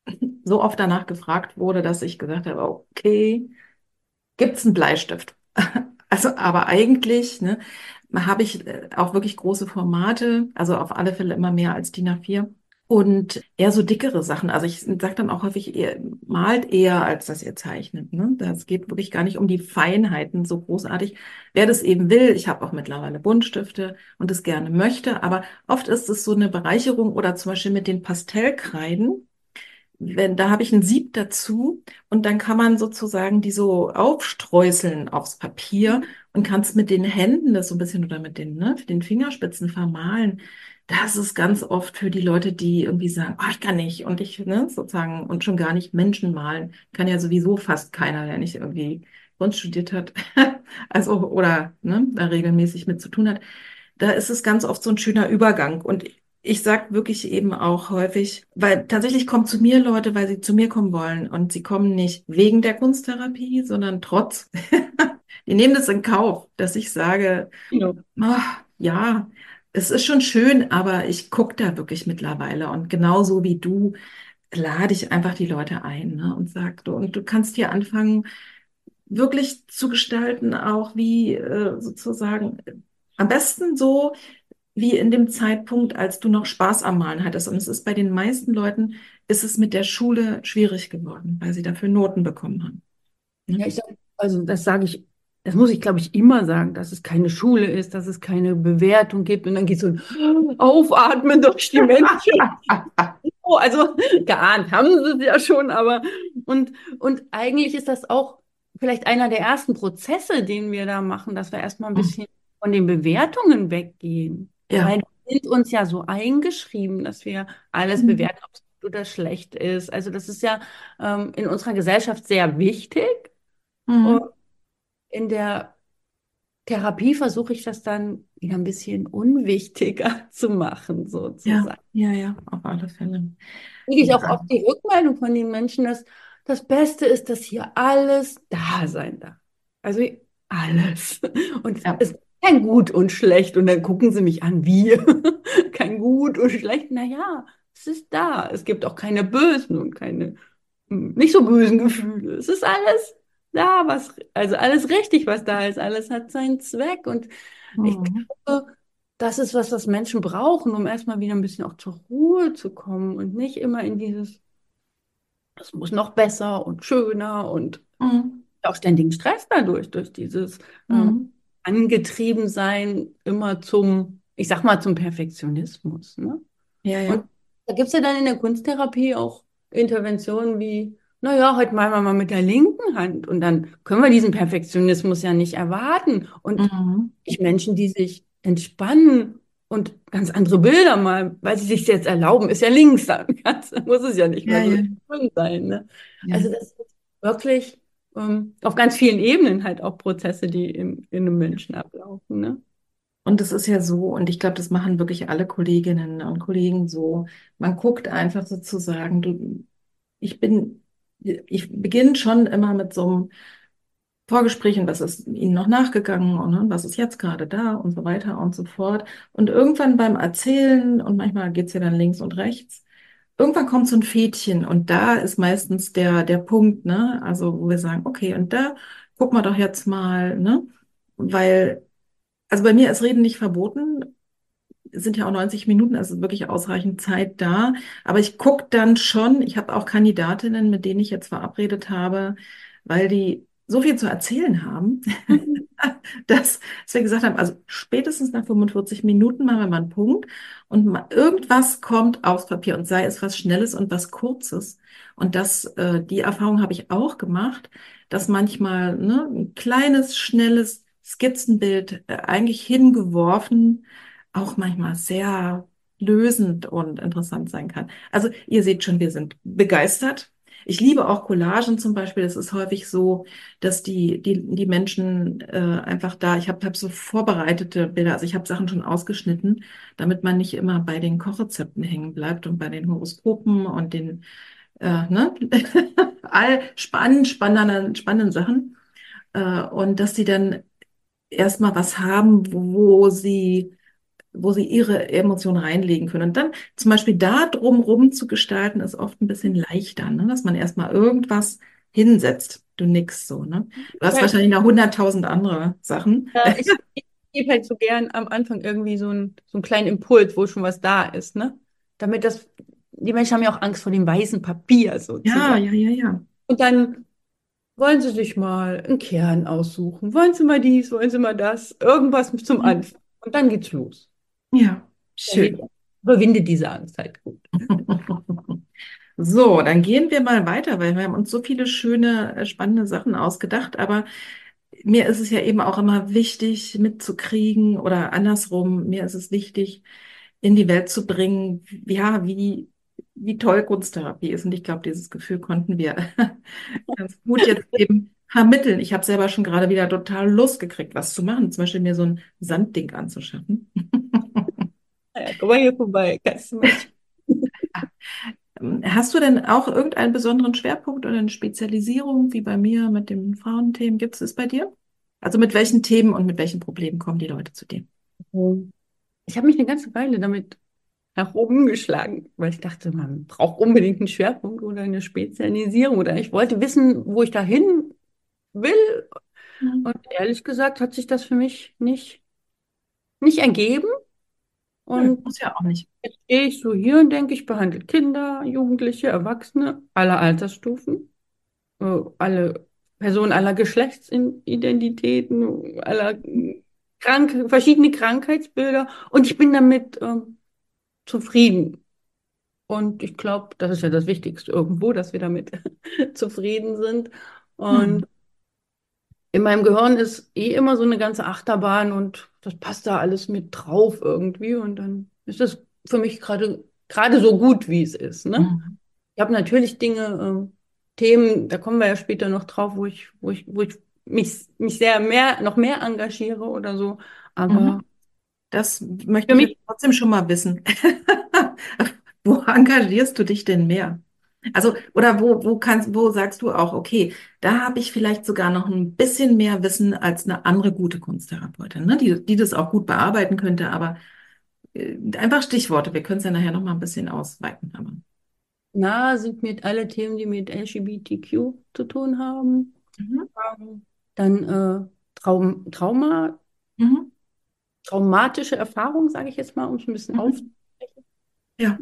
so oft danach gefragt wurde, dass ich gesagt habe, okay, gibt's einen Bleistift? Also, aber eigentlich, ne, habe ich äh, auch wirklich große Formate, also auf alle Fälle immer mehr als DIN A vier und eher so dickere Sachen. Also ich sage dann auch häufig, ihr malt eher, als dass ihr zeichnet. Ne? Das geht wirklich gar nicht um die Feinheiten so großartig. Wer das eben will, ich habe auch mittlerweile Buntstifte und es gerne möchte, aber oft ist es so eine Bereicherung oder zum Beispiel mit den Pastellkreiden. Wenn, da habe ich ein Sieb dazu und dann kann man sozusagen die so aufstreuseln aufs Papier und kannst mit den Händen das so ein bisschen oder mit den, ne, den Fingerspitzen vermalen. Das ist ganz oft für die Leute, die irgendwie sagen, oh, ich kann nicht und ich, ne, sozusagen und schon gar nicht Menschen malen. Kann ja sowieso fast keiner, der nicht irgendwie Kunst studiert hat. Also, oder, ne, da regelmäßig mit zu tun hat. Da ist es ganz oft so ein schöner Übergang. Und ich sage wirklich eben auch häufig, weil tatsächlich kommen zu mir Leute, weil sie zu mir kommen wollen. Und sie kommen nicht wegen der Kunsttherapie, sondern trotz. Die nehmen das in Kauf, dass ich sage, Genau. ach, ja, es ist schon schön, aber ich gucke da wirklich mittlerweile. Und genauso wie du lade ich einfach die Leute ein, ne, und sag, du, und du kannst hier anfangen, wirklich zu gestalten, auch wie äh, sozusagen am besten so wie in dem Zeitpunkt, als du noch Spaß am Malen hattest. Und es ist bei den meisten Leuten, ist es mit der Schule schwierig geworden, weil sie dafür Noten bekommen haben. Ja, Ne? ich sag, also das sage ich, das muss ich, glaube ich, immer sagen, dass es keine Schule ist, dass es keine Bewertung gibt und dann geht so ein Aufatmen durch die Menschen. Oh, also geahnt haben sie es ja schon, aber und, und eigentlich ist das auch vielleicht einer der ersten Prozesse, den wir da machen, dass wir erstmal ein bisschen von den Bewertungen weggehen. Ja. Weil wir sind uns ja so eingeschrieben, dass wir alles Mhm. bewerten, ob es gut oder schlecht ist. Also das ist ja ähm, in unserer Gesellschaft sehr wichtig. Und Mhm. in der Therapie versuche ich das dann wieder ein bisschen unwichtiger zu machen, Ja, sozusagen. ja, ja, auf alle Fälle. Kriege ich auch Ja. oft die Rückmeldung von den Menschen, dass das Beste ist, dass hier alles da sein darf. Also alles. Und Ja. es ist kein Gut und schlecht. Und dann gucken sie mich an, wie? Kein Gut und schlecht. Naja, es ist da. Es gibt auch keine bösen und keine hm, nicht so bösen Gefühle. Es ist alles da, was, also alles richtig, was da ist. Alles hat seinen Zweck. Und ich Mhm. glaube, das ist was, was Menschen brauchen, um erstmal wieder ein bisschen auch zur Ruhe zu kommen und nicht immer in dieses, das muss noch besser und schöner und Mhm. auch ständigen Stress dadurch, durch dieses ähm, Mhm. Angetriebensein immer zum, ich sag mal, zum Perfektionismus. Ne? Ja, Und ja. da gibt es ja dann in der Kunsttherapie auch Interventionen wie, naja, heute malen wir mal mit der linken Hand und dann können wir diesen Perfektionismus ja nicht erwarten. Und Mhm. ich Menschen, die sich entspannen und ganz andere Bilder malen, weil sie sich jetzt erlauben, ist ja links dann. Ganz, muss es ja nicht Ja, mehr so ja. schön sein. Ne? Ja. Also das sind wirklich ähm, auf ganz vielen Ebenen halt auch Prozesse, die in, in einem Menschen ablaufen. Ne? Und es ist ja so, und ich glaube, das machen wirklich alle Kolleginnen und Kollegen so. Man guckt einfach sozusagen, du, ich bin, ich beginne schon immer mit so einem Vorgespräch und was ist Ihnen noch nachgegangen und, ne, was ist jetzt gerade da und so weiter und so fort. Und irgendwann beim Erzählen, und manchmal geht's ja dann links und rechts, irgendwann kommt so ein Fädchen und da ist meistens der, der Punkt, ne? Also wo wir sagen, okay, und da gucken wir doch jetzt mal, ne? Weil, also bei mir ist Reden nicht verboten, es sind ja auch neunzig Minuten, also wirklich ausreichend Zeit da. Aber ich gucke dann schon, ich habe auch Kandidatinnen, mit denen ich jetzt verabredet habe, weil die so viel zu erzählen haben, Mhm. dass, dass wir gesagt haben, also spätestens nach fünfundvierzig Minuten machen wir mal einen Punkt und ma- irgendwas kommt aufs Papier und sei es was Schnelles und was Kurzes. Und das, äh, die Erfahrung habe ich auch gemacht, dass manchmal, ne, ein kleines, schnelles Skizzenbild äh, eigentlich hingeworfen auch manchmal sehr lösend und interessant sein kann. Also ihr seht schon, wir sind begeistert. Ich liebe auch Collagen zum Beispiel. Das ist häufig so, dass die, die, die Menschen äh, einfach da, ich habe hab hab so vorbereitete Bilder, also ich habe Sachen schon ausgeschnitten, damit man nicht immer bei den Kochrezepten hängen bleibt und bei den Horoskopen und den, äh, ne, all spannend, spannenden, spannenden Sachen. Äh, und dass sie dann erstmal was haben, wo sie wo sie ihre Emotionen reinlegen können. Und dann zum Beispiel da drumrum zu gestalten, ist oft ein bisschen leichter, ne? Dass man erstmal irgendwas hinsetzt. Du nix so, ne? Du hast Ja, wahrscheinlich noch hunderttausend andere Sachen. ja, ich, ich gebe halt so gern am Anfang irgendwie so, ein, so einen kleinen Impuls, wo schon was da ist, ne? Damit das, die Menschen haben ja auch Angst vor dem weißen Papier Ja, sozusagen. ja, ja, ja. Und dann wollen sie sich mal einen Kern aussuchen. Wollen sie mal dies, wollen sie mal das, irgendwas zum Anfang. Und dann geht's los. Ja, Da hilft, schön. überwinde diese Angst halt gut. So, dann gehen wir mal weiter, weil wir haben uns so viele schöne, äh, spannende Sachen ausgedacht, aber mir ist es ja eben auch immer wichtig mitzukriegen oder andersrum, mir ist es wichtig, in die Welt zu bringen, ja, wie, wie toll Kunsttherapie ist. Und ich glaube, dieses Gefühl konnten wir ganz gut jetzt eben vermitteln. Ich habe selber schon gerade wieder total Lust gekriegt, was zu machen, zum Beispiel mir so ein Sandding anzuschaffen. Naja, komm mal hier vorbei, kannst du mit. Hast du denn auch irgendeinen besonderen Schwerpunkt oder eine Spezialisierung, wie bei mir mit den Frauenthemen? Gibt es es bei dir? Also mit welchen Themen und mit welchen Problemen kommen die Leute zu dir? Ich habe mich eine ganze Weile damit herumgeschlagen, weil ich dachte, man braucht unbedingt einen Schwerpunkt oder eine Spezialisierung oder ich wollte wissen, wo ich da hin will. Mhm. Und ehrlich gesagt hat sich das für mich nicht, nicht ergeben. Nö, Und muss ja auch nicht. jetzt stehe ich so hier und denke, ich behandle Kinder, Jugendliche, Erwachsene aller Altersstufen, äh, alle Personen aller Geschlechtsidentitäten, aller krank, verschiedene Krankheitsbilder und ich bin damit ähm, zufrieden. Und ich glaube, das ist ja das Wichtigste irgendwo, dass wir damit zufrieden sind. Und Mhm. in meinem Gehirn ist eh immer so eine ganze Achterbahn und das passt da alles mit drauf irgendwie. Und dann ist es für mich gerade gerade so gut, wie es ist, ne? Mhm. Ich habe natürlich Dinge, ähm, Themen, da kommen wir ja später noch drauf, wo ich, wo ich, wo ich mich, mich sehr mehr, noch mehr engagiere oder so. Aber Mhm. Das möchte für ich jetzt mich, trotzdem schon mal wissen. Wo engagierst du dich denn mehr? Also, oder wo, wo kannst, wo sagst du auch, okay, da habe ich vielleicht sogar noch ein bisschen mehr Wissen als eine andere gute Kunsttherapeutin, ne? Die, die das auch gut bearbeiten könnte, aber äh, einfach Stichworte. Wir können es ja nachher noch mal ein bisschen ausweiten. Aber. nah sind mir alle Themen, die mit L G B T Q zu tun haben. Mhm. Ähm, Dann äh, Traum, Trauma, Mhm. traumatische Erfahrungen, sage ich jetzt mal, um es ein bisschen auf. Mhm. Ja.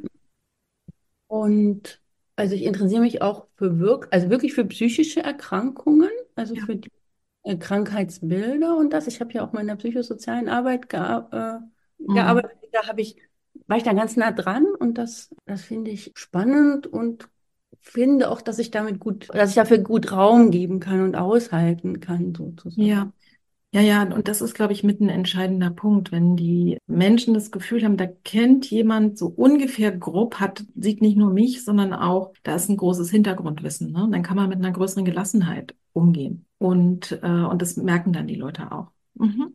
Und also ich interessiere mich auch für wirk also wirklich für psychische Erkrankungen, also Ja. für die äh, Krankheitsbilder und das. Ich habe ja auch mal in der psychosozialen Arbeit gea äh, Mhm. gearbeitet. Da habe ich, war ich da ganz nah dran und das, das finde ich spannend und finde auch, dass ich damit gut, dass ich dafür gut Raum geben kann und aushalten kann, Ja. sozusagen. Ja, ja, und das ist, glaube ich, mit ein entscheidender Punkt, wenn die Menschen das Gefühl haben, da kennt jemand so ungefähr grob, hat, sieht nicht nur mich, sondern auch, da ist ein großes Hintergrundwissen, ne? Dann kann man mit einer größeren Gelassenheit umgehen. Und, äh, und das merken dann die Leute auch. Mhm.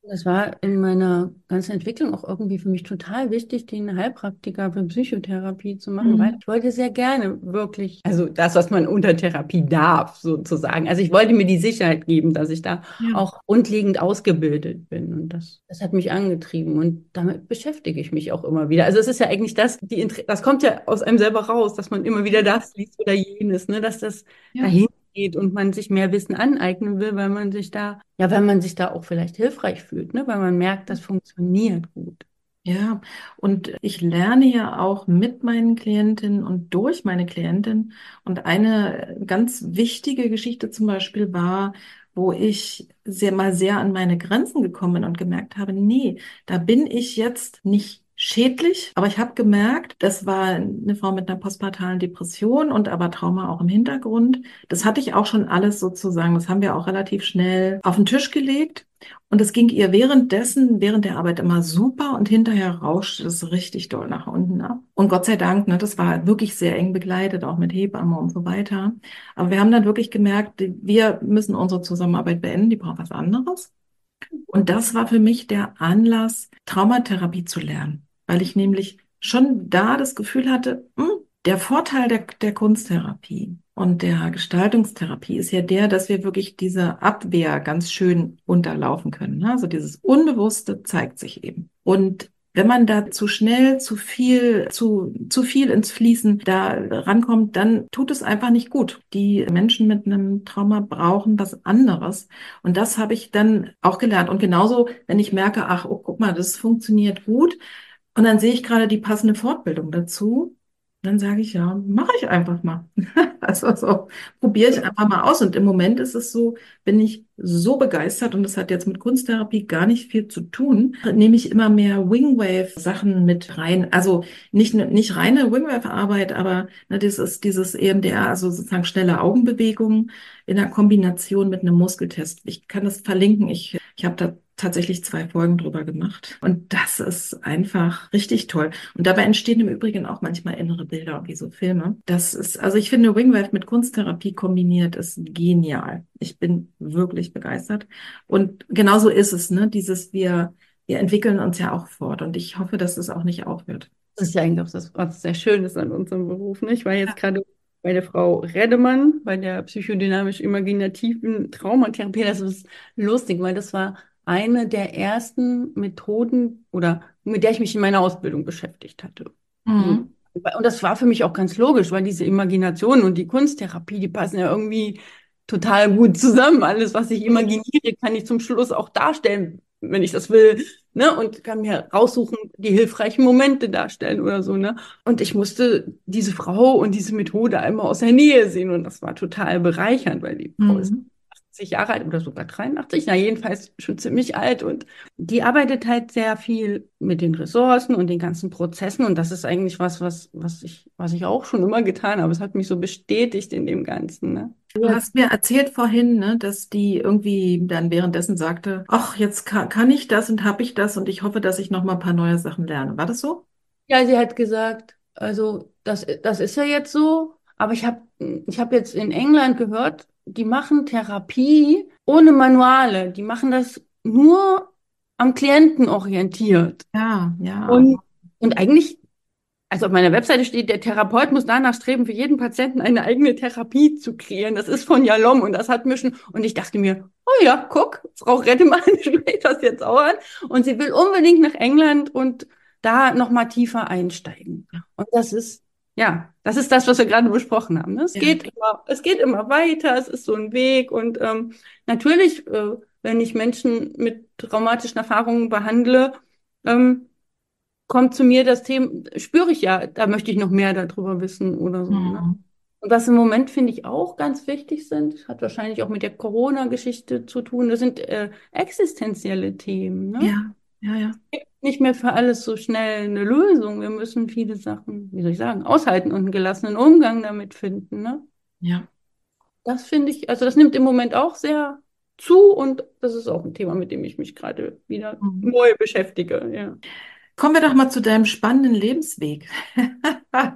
Das war in meiner ganzen Entwicklung auch irgendwie für mich total wichtig, den Heilpraktiker für Psychotherapie zu machen, weil Mhm. ich wollte sehr gerne wirklich, also das, was man unter Therapie darf, sozusagen. Also ich wollte mir die Sicherheit geben, dass ich da Ja. auch grundlegend ausgebildet bin. Und das, das hat mich angetrieben und damit beschäftige ich mich auch immer wieder. Also es ist ja eigentlich das, die, Inter- das kommt ja aus einem selber raus, dass man immer wieder das liest oder jenes, ne, dass das Ja. dahin geht und man sich mehr Wissen aneignen will, weil man sich da, ja, weil man sich da auch vielleicht hilfreich fühlt, ne? Weil man merkt, das funktioniert gut. Ja, und ich lerne ja auch mit meinen Klientinnen und durch meine Klientin. Und eine ganz wichtige Geschichte zum Beispiel war, wo ich sehr mal sehr an meine Grenzen gekommen bin und gemerkt habe, nee, da bin ich jetzt nicht schädlich, aber ich habe gemerkt, das war eine Frau mit einer postpartalen Depression und aber Trauma auch im Hintergrund. Das hatte ich auch schon alles sozusagen, das haben wir auch relativ schnell auf den Tisch gelegt. Und es ging ihr währenddessen, während der Arbeit immer super und hinterher rauschte es richtig doll nach unten ab. Und Gott sei Dank, ne, das war wirklich sehr eng begleitet, auch mit Hebamme und so weiter. Aber wir haben dann wirklich gemerkt, wir müssen unsere Zusammenarbeit beenden, die braucht was anderes. Und das war für mich der Anlass, Traumatherapie zu lernen, weil ich nämlich schon da das Gefühl hatte, hm, der Vorteil der, der Kunsttherapie und der Gestaltungstherapie ist ja der, dass wir wirklich diese Abwehr ganz schön unterlaufen können. Ne? Also dieses Unbewusste zeigt sich eben. Und wenn man da zu schnell, zu viel, zu, zu viel ins Fließen da rankommt, dann tut es einfach nicht gut. Die Menschen mit einem Trauma brauchen was anderes. Und das habe ich dann auch gelernt. Und genauso, wenn ich merke, ach, oh, guck mal, das funktioniert gut. Und dann sehe ich gerade die passende Fortbildung dazu. Dann sage ich, ja, mache ich einfach mal. Also so, probiere ich einfach mal aus. Und im Moment ist es so, bin ich so begeistert und das hat jetzt mit Kunsttherapie gar nicht viel zu tun, nehme ich immer mehr Wingwave-Sachen mit rein. Also nicht, nicht reine Wingwave-Arbeit, aber ne, das ist dieses E M D R, also sozusagen schnelle Augenbewegungen in der Kombination mit einem Muskeltest. Ich kann das verlinken. Ich, ich habe da tatsächlich zwei Folgen drüber gemacht. Und das ist einfach richtig toll. Und dabei entstehen im Übrigen auch manchmal innere Bilder, wie so Filme. Das ist, also ich finde, Wingwave mit Kunsttherapie kombiniert ist genial. Ich bin wirklich begeistert. Und genauso ist es, ne? Dieses, wir, wir entwickeln uns ja auch fort. Und ich hoffe, dass es auch nicht aufhört. Das ist ja eigentlich auch das, was sehr schön ist an unserem Beruf. Ne? Ich war jetzt gerade bei der Frau Reddemann, bei der psychodynamisch-imaginativen Traumatherapie. Das ist lustig, weil das war eine der ersten Methoden oder mit der ich mich in meiner Ausbildung beschäftigt hatte. So. Mhm. Und das war für mich auch ganz logisch, weil diese Imagination und die Kunsttherapie, die passen ja irgendwie total gut zusammen. Alles, was ich imaginiere, kann ich zum Schluss auch darstellen, wenn ich das will, ne? Und kann mir raussuchen, die hilfreichen Momente darstellen oder so, ne? Und ich musste diese Frau und diese Methode einmal aus der Nähe sehen und das war total bereichernd, weil die Frau ist Mhm. achtzig Jahre alt oder sogar dreiundachtzig, na jedenfalls schon ziemlich alt und die arbeitet halt sehr viel mit den Ressourcen und den ganzen Prozessen und das ist eigentlich was, was, was ich, was ich auch schon immer getan habe. Es hat mich so bestätigt in dem Ganzen, ne? Du hast mir erzählt vorhin, ne, dass die irgendwie dann währenddessen sagte, ach, jetzt kann, kann ich das und habe ich das und ich hoffe, dass ich noch mal ein paar neue Sachen lerne. War das so? Ja, sie hat gesagt, also das, das ist ja jetzt so, aber ich habe ich hab jetzt in England gehört, die machen Therapie ohne Manuale. Die machen das nur am Klienten orientiert. Ja, ja. Und, und eigentlich, also auf meiner Webseite steht, der Therapeut muss danach streben, für jeden Patienten eine eigene Therapie zu kreieren. Das ist von Jalom und das hat mir schon, und ich dachte mir, oh ja, guck, Frau Rettemann spricht das jetzt auch an und sie will unbedingt nach England und da nochmal tiefer einsteigen. Und das ist, ja, das ist das, was wir gerade besprochen haben. Ne? Es Ja. geht immer, es geht immer weiter, es ist so ein Weg und ähm, natürlich, äh, wenn ich Menschen mit traumatischen Erfahrungen behandle, ähm, kommt zu mir das Thema, spüre ich ja, da möchte ich noch mehr darüber wissen oder so. Ne? Mhm. Und was im Moment finde ich auch ganz wichtig sind, hat wahrscheinlich auch mit der Corona-Geschichte zu tun, das sind äh, existenzielle Themen. Ne? Ja, ja, ja. Nicht mehr für alles so schnell eine Lösung. Wir müssen viele Sachen, wie soll ich sagen, aushalten und einen gelassenen Umgang damit finden. Ne? Ja. Das finde ich, also das nimmt im Moment auch sehr zu und das ist auch ein Thema, mit dem ich mich gerade wieder Mhm. neu beschäftige. Ja. Kommen wir doch mal zu deinem spannenden Lebensweg.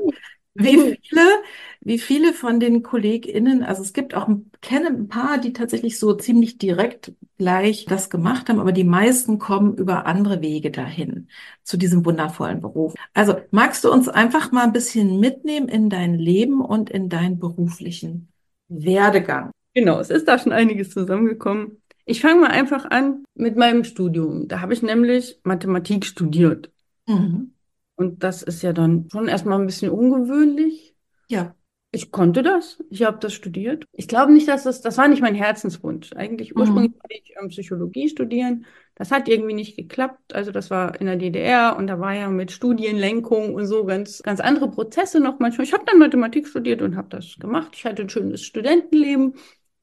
Wie viele, wie viele von den KollegInnen, also es gibt auch, ein- kenne ein paar, die tatsächlich so ziemlich direkt gleich das gemacht haben, aber die meisten kommen über andere Wege dahin, zu diesem wundervollen Beruf. Also magst du uns einfach mal ein bisschen mitnehmen in dein Leben und in deinen beruflichen Werdegang? Genau, es ist da schon einiges zusammengekommen. Ich fange mal einfach an mit meinem Studium. Da habe ich nämlich Mathematik studiert. Mhm. Und das ist ja dann schon erstmal ein bisschen ungewöhnlich. Ja. Ich konnte das. Ich habe das studiert. Ich glaube nicht, dass das, das war nicht mein Herzenswunsch. Eigentlich ursprünglich Mhm. wollte ich ähm, Psychologie studieren. Das hat irgendwie nicht geklappt. Also das war in der D D R und da war ja mit Studienlenkung und so ganz, ganz andere Prozesse noch manchmal. Ich habe dann Mathematik studiert und habe das gemacht. Ich hatte ein schönes Studentenleben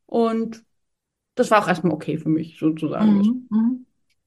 und das war auch erstmal okay für mich sozusagen. Mhm. Mhm.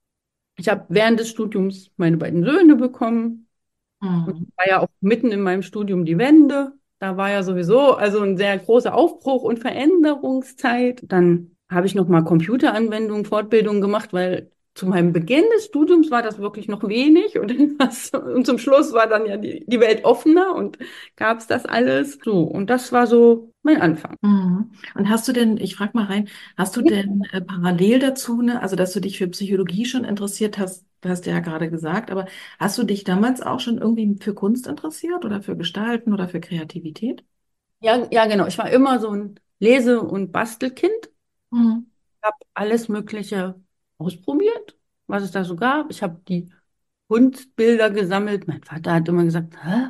Ich habe während des Studiums meine beiden Söhne bekommen. Und Mhm. war ja auch mitten in meinem Studium die Wende. Da war ja sowieso also ein sehr großer Aufbruch und Veränderungszeit. Dann habe ich noch mal Computeranwendungen, Fortbildungen gemacht, weil zu meinem Beginn des Studiums war das wirklich noch wenig und, dann war's- und zum Schluss war dann ja die, die Welt offener und gab es das alles. So, und das war so mein Anfang. Mhm. Und hast du denn, ich frage mal rein, hast du denn äh, parallel dazu, ne, also dass du dich für Psychologie schon interessiert hast, du hast ja gerade gesagt, aber hast du dich damals auch schon irgendwie für Kunst interessiert oder für Gestalten oder für Kreativität? Ja, ja, genau. Ich war immer so ein Lese- und Bastelkind. Mhm. Habe alles Mögliche ausprobiert, was es da so gab. Ich habe die Kunstbilder gesammelt. Mein Vater hat immer gesagt, hä?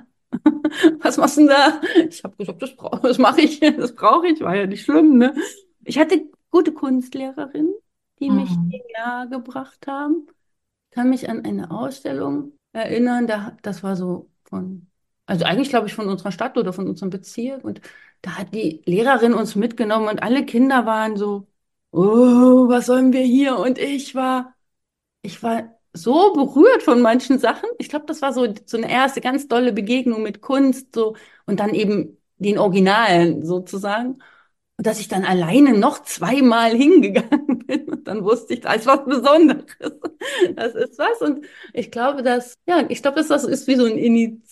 Was machst du denn da? Ich habe gesagt, das brauche, das mache ich, das brauche ich, war ja nicht schlimm, ne? Ich hatte gute Kunstlehrerinnen, die mich Mhm. hierher gebracht haben. Ich kann mich an eine Ausstellung erinnern, da, das war so von, also eigentlich glaube ich von unserer Stadt oder von unserem Bezirk und da hat die Lehrerin uns mitgenommen und alle Kinder waren so, oh, was sollen wir hier? Und ich war ich war so berührt von manchen Sachen. Ich glaube, das war so, so eine erste ganz dolle Begegnung mit Kunst, so und dann eben den Originalen sozusagen. Und dass ich dann alleine noch zweimal hingegangen bin und dann wusste ich, da ist was Besonderes. Das ist was. Und ich glaube, dass, ja, ich glaube, dass das ist wie so ein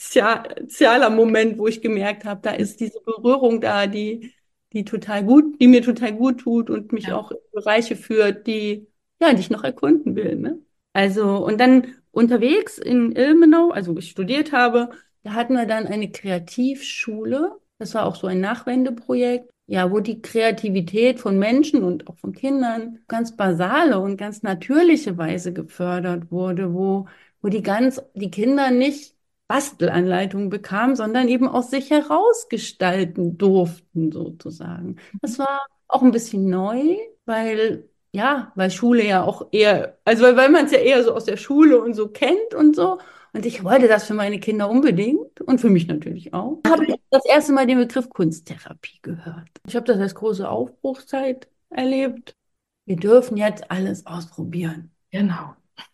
initialer Moment, wo ich gemerkt habe, da ist diese Berührung da, die, die total gut, die mir total gut tut und mich Ja. auch in Bereiche führt, die, ja, die ich noch erkunden will, ne? Also, und dann unterwegs in Ilmenau, also wo ich studiert habe, da hatten wir dann eine Kreativschule. Das war auch so ein Nachwendeprojekt, ja, wo die Kreativität von Menschen und auch von Kindern ganz basale und ganz natürliche Weise gefördert wurde, wo, wo die ganz, die Kinder nicht Bastelanleitungen bekamen, sondern eben aus sich herausgestalten durften, sozusagen. Das war auch ein bisschen neu, weil ja, weil Schule ja auch eher, also weil, weil man es ja eher so aus der Schule und so kennt und so. Und ich wollte das für meine Kinder unbedingt und für mich natürlich auch. Da habe ich das erste Mal den Begriff Kunsttherapie gehört. Ich habe das als große Aufbruchszeit erlebt. Wir dürfen jetzt alles ausprobieren. Genau.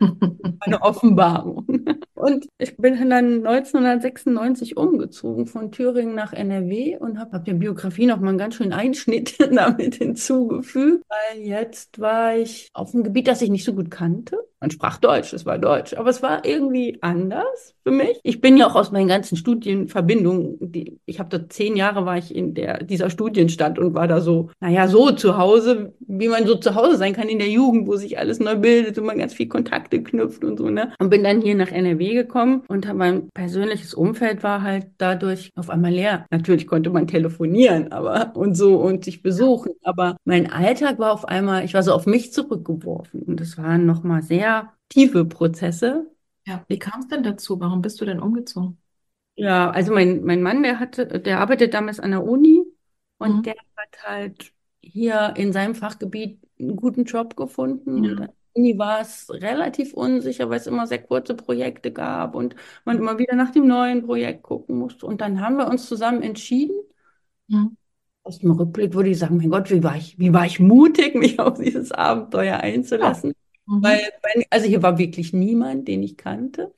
Eine Offenbarung. Und ich bin dann neunzehnhundertsechsundneunzig umgezogen von Thüringen nach N R W und habe hab der Biografie noch mal einen ganz schönen Einschnitt damit hinzugefügt, weil jetzt war ich auf einem Gebiet, das ich nicht so gut kannte. Man sprach Deutsch, es war Deutsch, aber es war irgendwie anders für mich. Ich bin ja auch aus meinen ganzen Studienverbindungen, die, ich habe da zehn Jahre war ich in der, dieser Studienstadt und war da so, naja, so zu Hause, wie man so zu Hause sein kann in der Jugend, wo sich alles neu bildet und man ganz viel Kontakte knüpft und so, ne? Und bin dann hier nach N R W gekommen und hab- mein persönliches Umfeld war halt dadurch auf einmal leer. Natürlich konnte man telefonieren, aber und so und sich besuchen, aber mein Alltag war auf einmal, ich war so auf mich zurückgeworfen und das waren nochmal sehr tiefe Prozesse. Ja, wie kam es denn dazu? Warum bist du denn umgezogen? Ja, also mein, mein Mann, der hatte, der arbeitet damals an der Uni und Mhm. der hat halt hier in seinem Fachgebiet einen guten Job gefunden und Ja. an der Uni war es relativ unsicher, weil es immer sehr kurze Projekte gab und man immer wieder nach dem neuen Projekt gucken musste. Und dann haben wir uns zusammen entschieden. Mhm. Aus dem Rückblick würde ich sagen, mein Gott, wie war ich, wie war ich mutig, mich auf dieses Abenteuer Ja. einzulassen. Weil, Mhm. weil- also hier war wirklich niemand, den ich kannte.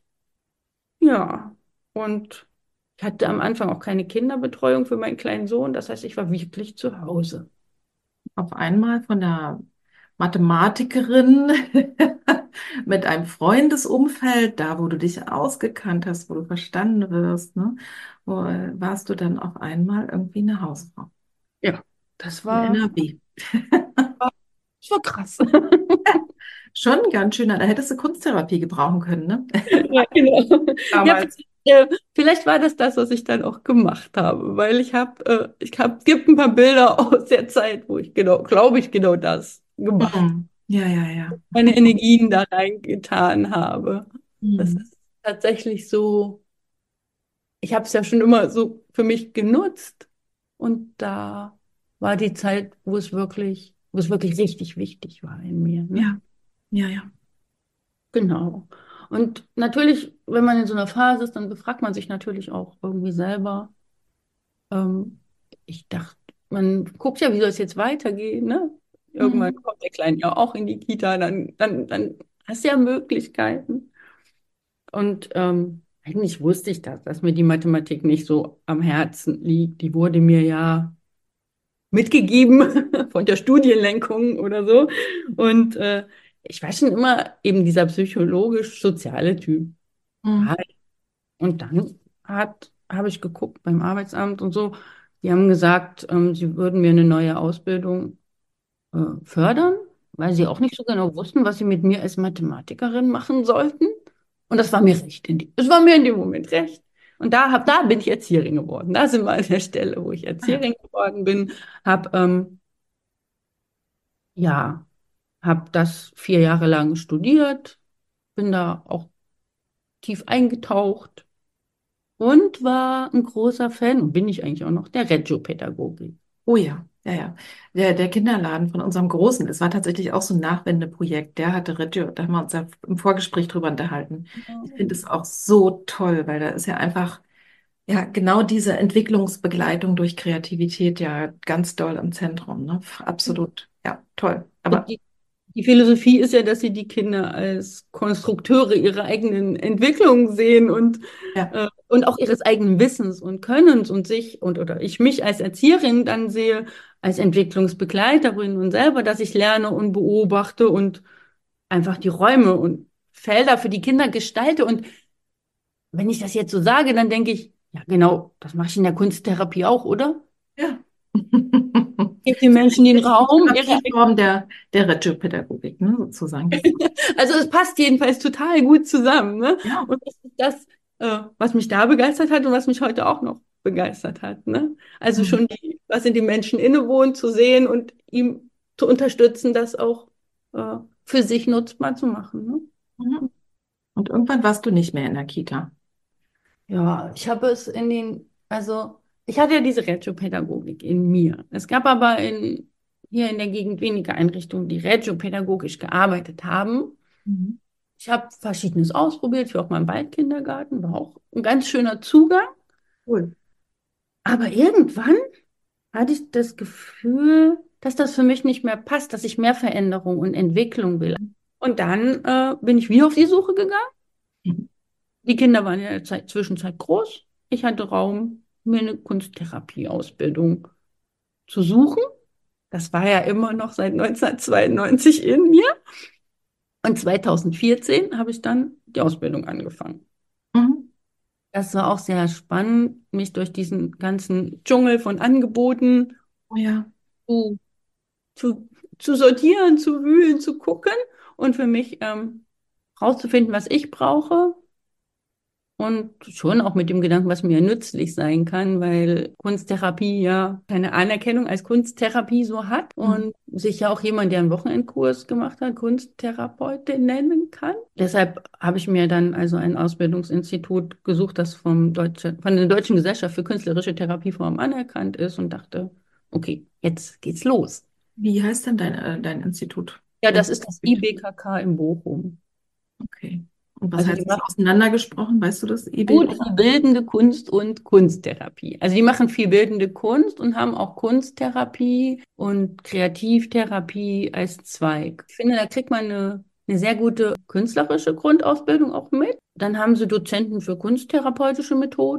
Ja, und ich hatte am Anfang auch keine Kinderbetreuung für meinen kleinen Sohn. Das heißt, ich war wirklich zu Hause. Auf einmal von der Mathematikerin mit einem Freundesumfeld, da wo du dich ausgekannt hast, wo du verstanden wirst, ne? Wo, äh, warst du dann auf einmal irgendwie eine Hausfrau Ja, das in war, N R W. das war krass. Schon ganz schön, da hättest du Kunsttherapie gebrauchen können, ne? Ja, genau. Ja, Damals. äh, vielleicht war das das, was ich dann auch gemacht habe, weil ich habe, äh, ich habe, gibt ein paar Bilder aus der Zeit, wo ich genau, glaube ich, genau das gemacht, Mhm. Ja, ja, ja. meine Energien da reingetan habe. Das Mhm. ist tatsächlich so, ich habe es ja schon immer so für mich genutzt und da war die Zeit, wo es wirklich, wo es wirklich richtig wichtig war in mir, ne? Ja, ja, ja. Genau. Und natürlich, wenn man in so einer Phase ist, dann befragt man sich natürlich auch irgendwie selber. Ähm, Ich dachte, man guckt ja, wie soll es jetzt weitergehen, ne? Irgendwann Mhm. kommt der Kleine ja auch in die Kita, dann, dann, dann hast du ja Möglichkeiten. Und ähm, eigentlich wusste ich das, dass mir die Mathematik nicht so am Herzen liegt. Die wurde mir ja mitgegeben von der Studienlenkung oder so. Und äh, ich war schon immer eben dieser psychologisch-soziale Typ. Mhm. Und dann hat, habe ich geguckt beim Arbeitsamt und so. Die haben gesagt, ähm, sie würden mir eine neue Ausbildung äh, fördern, weil sie auch nicht so genau wussten, was sie mit mir als Mathematikerin machen sollten. Und das war mir recht. In die, es war mir in dem Moment recht. Und da, hab, da bin ich Erzieherin geworden. Da sind wir an der Stelle, wo ich Ah, ja. Erzieherin geworden bin. Habe ähm, ja, habe das vier Jahre lang studiert, bin da auch tief eingetaucht. Und war ein großer Fan, und bin ich eigentlich auch noch, der Reggio-Pädagogik. Oh ja, ja, ja. Der, der Kinderladen von unserem Großen, es war tatsächlich auch so ein Nachwendeprojekt. Der hatte Reggio, da haben wir uns ja im Vorgespräch drüber unterhalten. Ich finde es auch so toll, weil da ist ja einfach, ja, genau diese Entwicklungsbegleitung durch Kreativität ja ganz doll im Zentrum, ne? Absolut, ja, toll. Und Aber die, die Philosophie ist ja, dass sie die Kinder als Konstrukteure ihrer eigenen Entwicklung sehen und, ja, äh, und auch ihres eigenen Wissens und Könnens und sich und oder ich mich als Erzieherin dann sehe, als Entwicklungsbegleiterin und selber, dass ich lerne und beobachte und einfach die Räume und Felder für die Kinder gestalte. Und wenn ich das jetzt so sage, dann denke ich, ja, genau, das mache ich in der Kunsttherapie auch, oder? ja. Gib den Menschen den Die Raum, ihre. Therapieform der, der Reggio-Pädagogik, ne, sozusagen. Das, Also es passt jedenfalls total gut zusammen, ne? ja. Und das ist das, äh, was mich da begeistert hat und was mich heute auch noch begeistert hat, ne? Also Mhm. schon die, was in dem Menschen innewohnt, zu sehen und ihm zu unterstützen, das auch äh, für sich nutzbar zu machen, ne? Mhm. Und irgendwann warst du nicht mehr in der Kita. Ja, ich habe es in den, also ich hatte ja diese Reggio-Pädagogik in mir. Es gab aber in, hier in der Gegend wenige Einrichtungen, die regiopädagogisch gearbeitet haben. Mhm. Ich habe Verschiedenes ausprobiert. Ich war auch mal im Waldkindergarten, war auch ein ganz schöner Zugang. Cool. Aber irgendwann hatte ich das Gefühl, dass das für mich nicht mehr passt, dass ich mehr Veränderung und Entwicklung will. Und dann äh, bin ich wieder auf die Suche gegangen. Mhm. Die Kinder waren in der Zeit, Zwischenzeit groß. Ich hatte Raum, mir eine Kunsttherapieausbildung zu suchen. Das war ja immer noch seit neunzehnhundertzweiundneunzig in mir. Und zweitausendvierzehn habe ich dann die Ausbildung angefangen. Mhm. Das war auch sehr spannend, mich durch diesen ganzen Dschungel von Angeboten Oh ja. zu, zu, zu sortieren, zu wühlen, zu gucken und für mich ähm, rauszufinden, was ich brauche. Und schon auch mit dem Gedanken, was mir nützlich sein kann, weil Kunsttherapie ja keine Anerkennung als Kunsttherapie so hat Mhm. und sich ja auch jemand, der einen Wochenendkurs gemacht hat, Kunsttherapeutin nennen kann. Deshalb habe ich mir dann also ein Ausbildungsinstitut gesucht, das vom Deutsche, von der Deutschen Gesellschaft für künstlerische Therapieformen anerkannt ist und dachte, okay, jetzt geht's los. Wie heißt denn dein, äh, dein Institut? Ja, Wo das ist ist das, das bitte? I B K K in Bochum. Okay. Und was Also die heißt das auseinandergesprochen? Weißt du das? gut E B K? viel bildende Kunst und Kunsttherapie. Also die machen viel bildende Kunst und haben auch Kunsttherapie und Kreativtherapie als Zweig. Ich finde, da kriegt man eine, eine sehr gute künstlerische Grundausbildung auch mit. Dann haben sie Dozenten für kunsttherapeutische Methoden.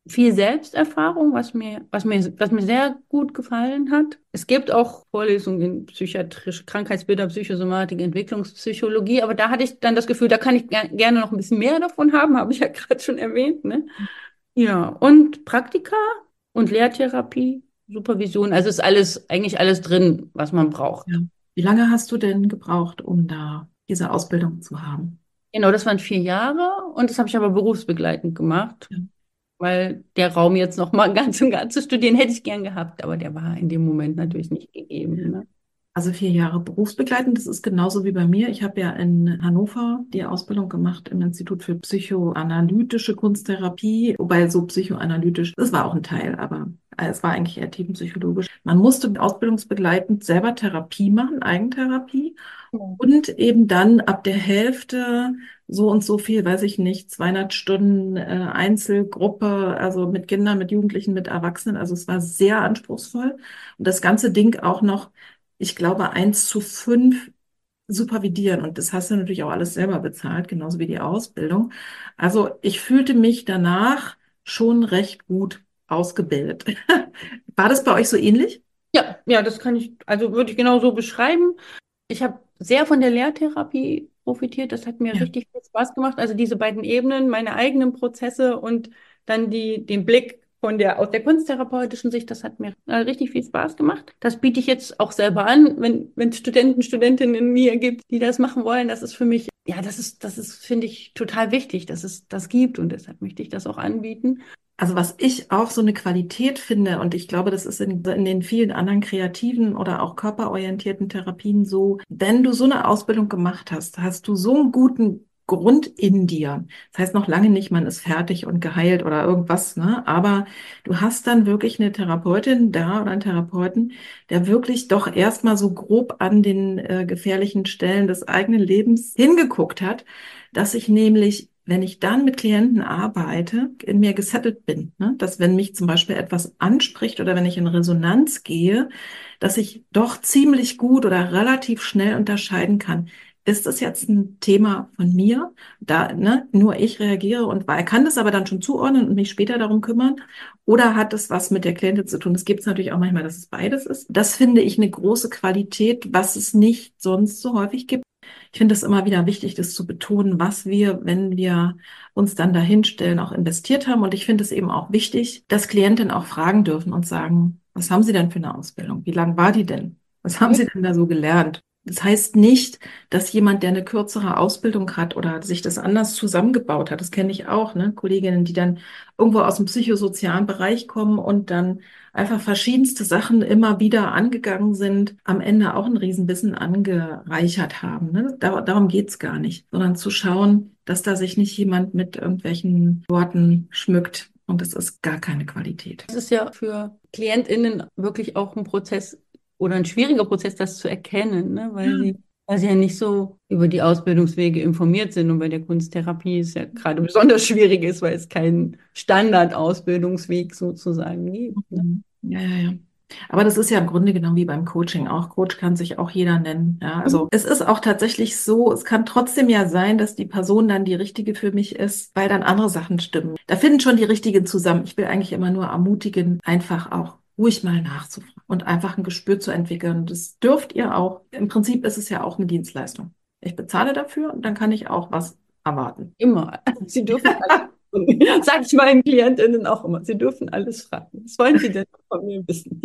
viel Selbsterfahrung, was mir, was mir, was mir sehr gut gefallen hat. Es gibt auch Vorlesungen in psychiatrische Krankheitsbilder, Psychosomatik, Entwicklungspsychologie, aber da hatte ich dann das Gefühl, da kann ich ger gerne noch ein bisschen mehr davon haben, habe ich ja gerade schon erwähnt, ne? Ja, und Praktika und Lehrtherapie, Supervision, also ist alles, eigentlich alles drin, was man Ja. braucht. Wie lange hast du denn gebraucht, um da diese Ausbildung zu haben? Genau, das waren vier Jahre und das habe ich aber berufsbegleitend gemacht, Ja. weil der Raum jetzt noch mal ganz und gar zu studieren hätte ich gern gehabt, aber der war in dem Moment natürlich nicht gegeben, ne? Also vier Jahre berufsbegleitend, das ist genauso wie bei mir. Ich habe ja in Hannover die Ausbildung gemacht im Institut für psychoanalytische Kunsttherapie, wobei so psychoanalytisch, das war auch ein Teil, aber es war eigentlich eher tiefenpsychologisch. Man musste ausbildungsbegleitend selber Therapie machen, Eigentherapie. Ja. Und eben dann ab der Hälfte so und so viel, weiß ich nicht, zweihundert Stunden äh, Einzelgruppe, also mit Kindern, mit Jugendlichen, mit Erwachsenen. Also es war sehr anspruchsvoll. Und das ganze Ding auch noch, ich glaube, eins zu fünf supervidieren. Und das hast du natürlich auch alles selber bezahlt, genauso wie die Ausbildung. Also ich fühlte mich danach schon recht gut ausgebildet. War das bei euch so ähnlich? Ja, ja, das kann ich, also würde ich genau so beschreiben. Ich habe sehr von der Lehrtherapie profitiert. Das hat mir Ja. richtig viel Spaß gemacht. Also diese beiden Ebenen, meine eigenen Prozesse und dann die, den Blick von der, aus der kunsttherapeutischen Sicht, das hat mir äh, richtig viel Spaß gemacht. Das biete ich jetzt auch selber an, wenn, wenn es Studenten, Studentinnen in mir gibt, die das machen wollen. Das ist für mich, ja, das ist, das ist, finde ich, total wichtig, dass es das gibt und deshalb möchte ich das auch anbieten. Also was ich auch so eine Qualität finde, und ich glaube, das ist in, in den vielen anderen kreativen oder auch körperorientierten Therapien so, wenn du so eine Ausbildung gemacht hast, hast du so einen guten Grund in dir. Das heißt noch lange nicht, man ist fertig und geheilt oder irgendwas, ne? Aber du hast dann wirklich eine Therapeutin da oder einen Therapeuten, der wirklich doch erstmal so grob an den äh, gefährlichen Stellen des eigenen Lebens hingeguckt hat, dass ich nämlich, wenn ich dann mit Klienten arbeite, in mir gesettelt bin, ne? Dass wenn mich zum Beispiel etwas anspricht oder wenn ich in Resonanz gehe, dass ich doch ziemlich gut oder relativ schnell unterscheiden kann. Ist das jetzt ein Thema von mir? Da, ne, nur ich reagiere und weil- kann das aber dann schon zuordnen und mich später darum kümmern? Oder hat es was mit der Klientin zu tun? Es gibt es natürlich auch manchmal, dass es beides ist. Das finde ich eine große Qualität, was es nicht sonst so häufig gibt. Ich finde es immer wieder wichtig, das zu betonen, was wir, wenn wir uns dann dahinstellen, auch investiert haben. Und ich finde es eben auch wichtig, dass Klienten auch fragen dürfen und sagen, was haben Sie denn für eine Ausbildung? Wie lang war die denn? Was haben Sie denn da so gelernt? Das heißt nicht, dass jemand, der eine kürzere Ausbildung hat oder sich das anders zusammengebaut hat, das kenne ich auch, ne? Kolleginnen, die dann irgendwo aus dem psychosozialen Bereich kommen und dann einfach verschiedenste Sachen immer wieder angegangen sind, am Ende auch ein Riesenwissen angereichert haben. Ne? Dar darum geht's gar nicht, sondern zu schauen, dass da sich nicht jemand mit irgendwelchen Worten schmückt. Und es ist gar keine Qualität. Es ist ja für KlientInnen wirklich auch ein Prozess oder ein schwieriger Prozess, das zu erkennen, ne? Weil sie, weil sie ja nicht so über die Ausbildungswege informiert sind und bei der Kunsttherapie es ja gerade besonders schwierig ist, weil es keinen Standardausbildungsweg sozusagen gibt, ne? Mhm. Ja, ja, ja. Aber das ist ja im Grunde genommen wie beim Coaching auch. Coach kann sich auch jeder nennen. Ja, also es ist auch tatsächlich so, es kann trotzdem ja sein, dass die Person dann die richtige für mich ist, weil dann andere Sachen stimmen. Da finden schon die richtigen zusammen. Ich will eigentlich immer nur ermutigen, einfach auch ruhig mal nachzufragen und einfach ein Gespür zu entwickeln. Das dürft ihr auch. Im Prinzip ist es ja auch eine Dienstleistung. Ich bezahle dafür und dann kann ich auch was erwarten. Immer. Sie dürfen alles, sage ich meinen KlientInnen auch immer, sie dürfen alles fragen. Was wollen Sie denn von mir wissen?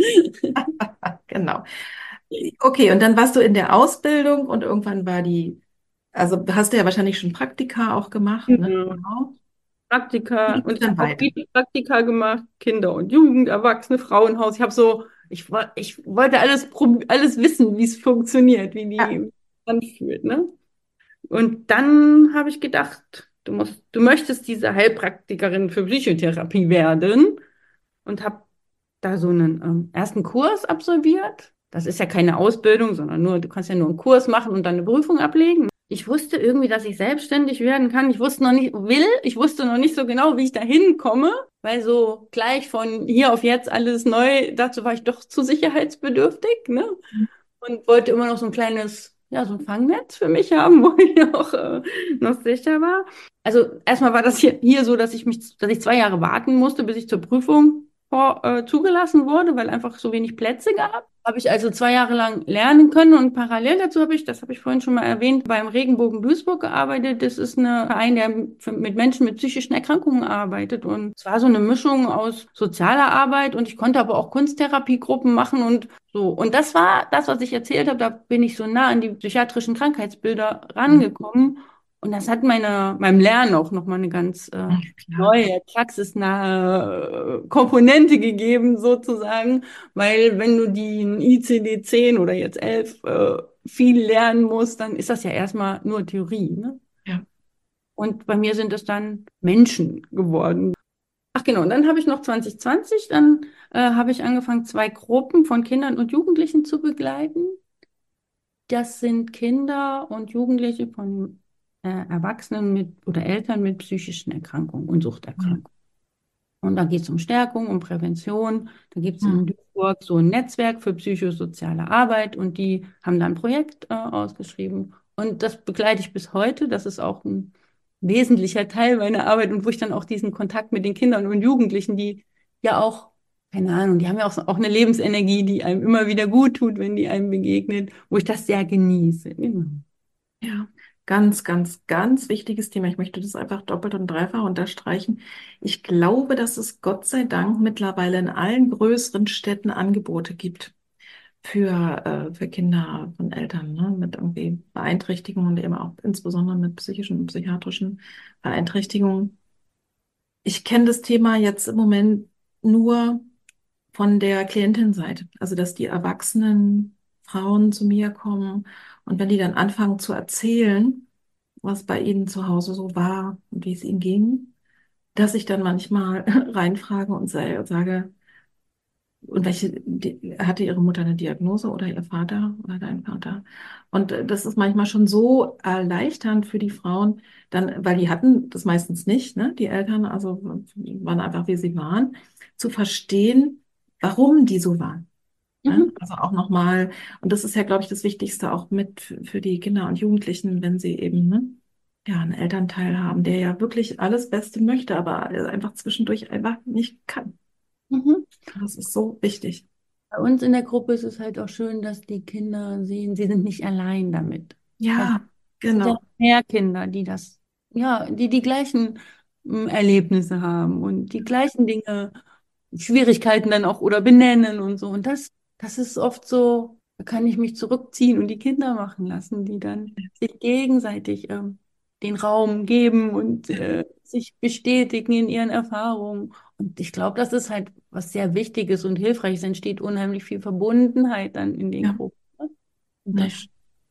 Genau. Okay, und dann warst du in der Ausbildung und irgendwann war die, also hast du ja wahrscheinlich schon Praktika auch gemacht, ne? Genau. Genau. Wie Praktika ging und es ich dann habe auch weiter? viele Praktika gemacht, Kinder und Jugend, Erwachsene, Frauenhaus. Ich habe so, ich, woll- ich wollte alles, prob- alles wissen, wie es funktioniert, wie Ja. die anfühlt, ne? Und dann habe ich gedacht, du musst, du möchtest diese Heilpraktikerin für Psychotherapie werden und habe da so einen ähm, ersten Kurs absolviert. Das ist ja keine Ausbildung, sondern nur, du kannst ja nur einen Kurs machen und dann eine Prüfung ablegen. Ich wusste irgendwie, dass ich selbstständig werden kann. Ich wusste noch nicht, will, ich wusste noch nicht so genau, wie ich da hinkomme, weil so gleich von hier auf jetzt alles neu, dazu war ich doch zu sicherheitsbedürftig, ne? Und wollte immer noch so ein kleines ja, so ein Fangnetz für mich haben, wo ich auch äh, noch sicher war. Also erstmal war das hier, hier so, dass ich mich, dass ich zwei Jahre warten musste, bis ich zur Prüfung vor, äh, zugelassen wurde, weil einfach so wenig Plätze gab. Habe ich also zwei Jahre lang lernen können und parallel dazu habe ich, das habe ich vorhin schon mal erwähnt, beim Regenbogen Duisburg gearbeitet. Das ist ein Verein, der für, mit Menschen mit psychischen Erkrankungen arbeitet. Und es war so eine Mischung aus sozialer Arbeit und ich konnte aber auch Kunsttherapiegruppen machen und so. Und das war das, was ich erzählt habe. Da bin ich so nah an die psychiatrischen Krankheitsbilder rangekommen. Und das hat meine, meinem Lernen auch nochmal eine ganz äh, Ja, klar. neue, praxisnahe äh, Komponente gegeben, sozusagen. Weil wenn du die I C D zehn oder jetzt elf äh, viel lernen musst, dann ist das ja erstmal nur Theorie, ne? Ja. Und bei mir sind es dann Menschen geworden. Ach genau, und dann habe ich noch zwanzig zwanzig, dann äh, habe ich angefangen, zwei Gruppen von Kindern und Jugendlichen zu begleiten. Das sind Kinder und Jugendliche von äh, Erwachsenen mit oder Eltern mit psychischen Erkrankungen und Ja. Suchterkrankungen. Und da geht es um Stärkung, um Prävention. Da gibt es in Hm. Duisburg so ein Netzwerk für psychosoziale Arbeit und die haben da ein Projekt äh, ausgeschrieben. Und das begleite ich bis heute. Das ist auch ein wesentlicher Teil meiner Arbeit und wo ich dann auch diesen Kontakt mit den Kindern und Jugendlichen, die ja auch, keine Ahnung, die haben ja auch, so- auch eine Lebensenergie, die einem immer wieder gut tut, wenn die einem begegnet, wo ich das sehr genieße. Genau. Ja, ganz, ganz, ganz wichtiges Thema. Ich möchte das einfach doppelt und dreifach unterstreichen. Ich glaube, dass es Gott sei Dank mittlerweile in allen größeren Städten Angebote gibt für, äh, für Kinder von Eltern, ne, mit irgendwie Beeinträchtigungen und eben auch insbesondere mit psychischen und psychiatrischen Beeinträchtigungen. Ich kenne das Thema jetzt im Moment nur von der Klientenseite, also dass die erwachsenen Frauen zu mir kommen und wenn die dann anfangen zu erzählen, was bei ihnen zu Hause so war und wie es ihnen ging, dass ich dann manchmal reinfrage und sa- sage, und welche, die, hatte ihre Mutter eine Diagnose oder ihr Vater oder dein Vater? Und äh, das ist manchmal schon so erleichternd für die Frauen, dann, weil die hatten das meistens nicht, ne, die Eltern, also waren einfach wie sie waren, zu verstehen, warum die so waren. Ne? Mhm. Also auch nochmal, und das ist ja, glaube ich, das Wichtigste auch mit für für die Kinder und Jugendlichen, wenn sie eben, ne, ja, einen Elternteil haben, der ja wirklich alles Beste möchte, aber einfach zwischendurch einfach nicht kann. Mhm. Das ist so wichtig. Bei uns in der Gruppe ist es halt auch schön, dass die Kinder sehen, sie sind nicht allein damit. Also Ja, es sind ja genau. noch mehr Kinder, die das, ja, die die gleichen mm, Erlebnisse haben und die gleichen Dinge, Schwierigkeiten dann auch oder benennen und so. Und das, das ist oft so, da kann ich mich zurückziehen und die Kinder machen lassen, die dann sich gegenseitig ähm, den Raum geben und äh, sich bestätigen in ihren Erfahrungen. Und ich glaube, das ist halt was sehr Wichtiges und Hilfreiches. Es entsteht unheimlich viel Verbundenheit dann in den Ja, Gruppen. Ne? Und naja, das,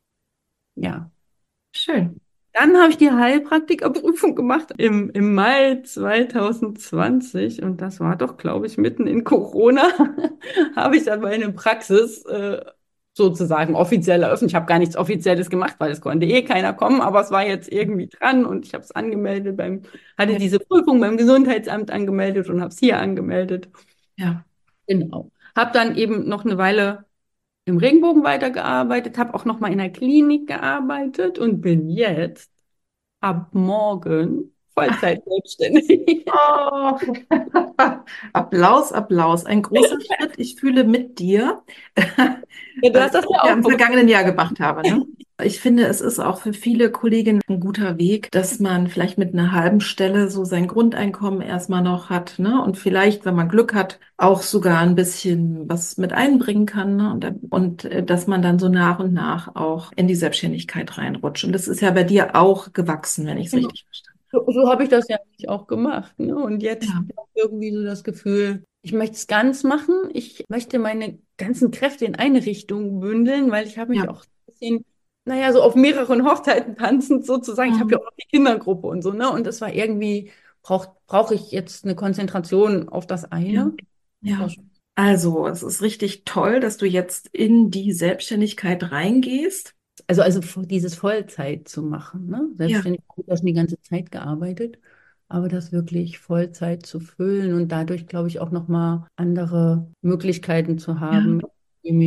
ja. schön. Dann habe ich die Heilpraktikerprüfung gemacht im, im Mai zwanzig zwanzig und das war doch, glaube ich, mitten in Corona, habe ich dann meine Praxis äh, sozusagen offiziell eröffnet. Ich habe gar nichts Offizielles gemacht, weil es konnte eh keiner kommen, aber es war jetzt irgendwie dran und ich habe es angemeldet beim, hatte Ja, diese Prüfung beim Gesundheitsamt angemeldet und habe es hier angemeldet. ja. Genau. Habe dann eben noch eine Weile im Regenbogen weitergearbeitet, habe auch noch mal in der Klinik gearbeitet und bin jetzt ab morgen Vollzeit selbstständig. Oh. Applaus, Applaus. Ein großer Schritt. Ich fühle mit dir, Ja, du weil hast ich das das ja ja auch im gemacht. vergangenen Jahr gemacht habe, ne? Ich finde, es ist auch für viele Kolleginnen ein guter Weg, dass man vielleicht mit einer halben Stelle so sein Grundeinkommen erstmal noch hat, ne? Und vielleicht, wenn man Glück hat, auch sogar ein bisschen was mit einbringen kann, ne? Und, dann- und äh, dass man dann so nach und nach auch in die Selbstständigkeit reinrutscht. Und das ist ja bei dir auch gewachsen, wenn ich es Genau. richtig verstanden So, so habe ich das ja eigentlich auch gemacht. Ne? Und jetzt habe. habe ich irgendwie so das Gefühl, ich möchte es ganz machen. Ich möchte meine ganzen Kräfte in eine Richtung bündeln, weil ich habe Ja, mich ja. auch ein bisschen, naja, so auf mehreren Hochzeiten tanzend sozusagen. Ich habe ja Mhm. auch noch die Kindergruppe und so, ne? Und das war irgendwie, braucht, brauche ich jetzt eine Konzentration auf das Ja, eine. Das war ja. schon. Also, es ist richtig toll, dass du jetzt in die Selbstständigkeit reingehst. Also, also vo- dieses Vollzeit zu machen, ne? Ja, Selbstständig habe ich ja schon die ganze Zeit gearbeitet, aber das wirklich Vollzeit zu füllen und dadurch, glaube ich, auch nochmal andere Möglichkeiten zu ja, haben, die mich.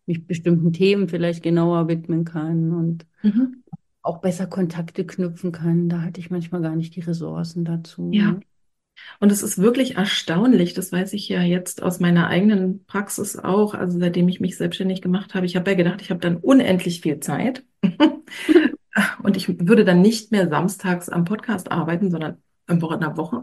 mich bestimmten Themen vielleicht genauer widmen kann und Mhm. auch besser Kontakte knüpfen kann. Da hatte ich manchmal gar nicht die Ressourcen dazu, Ja. ne? Und es ist wirklich erstaunlich, das weiß ich ja jetzt aus meiner eigenen Praxis auch, also seitdem ich mich selbstständig gemacht habe. Ich habe ja gedacht, ich habe dann unendlich viel Zeit und ich würde dann nicht mehr samstags am Podcast arbeiten, sondern in der Woche.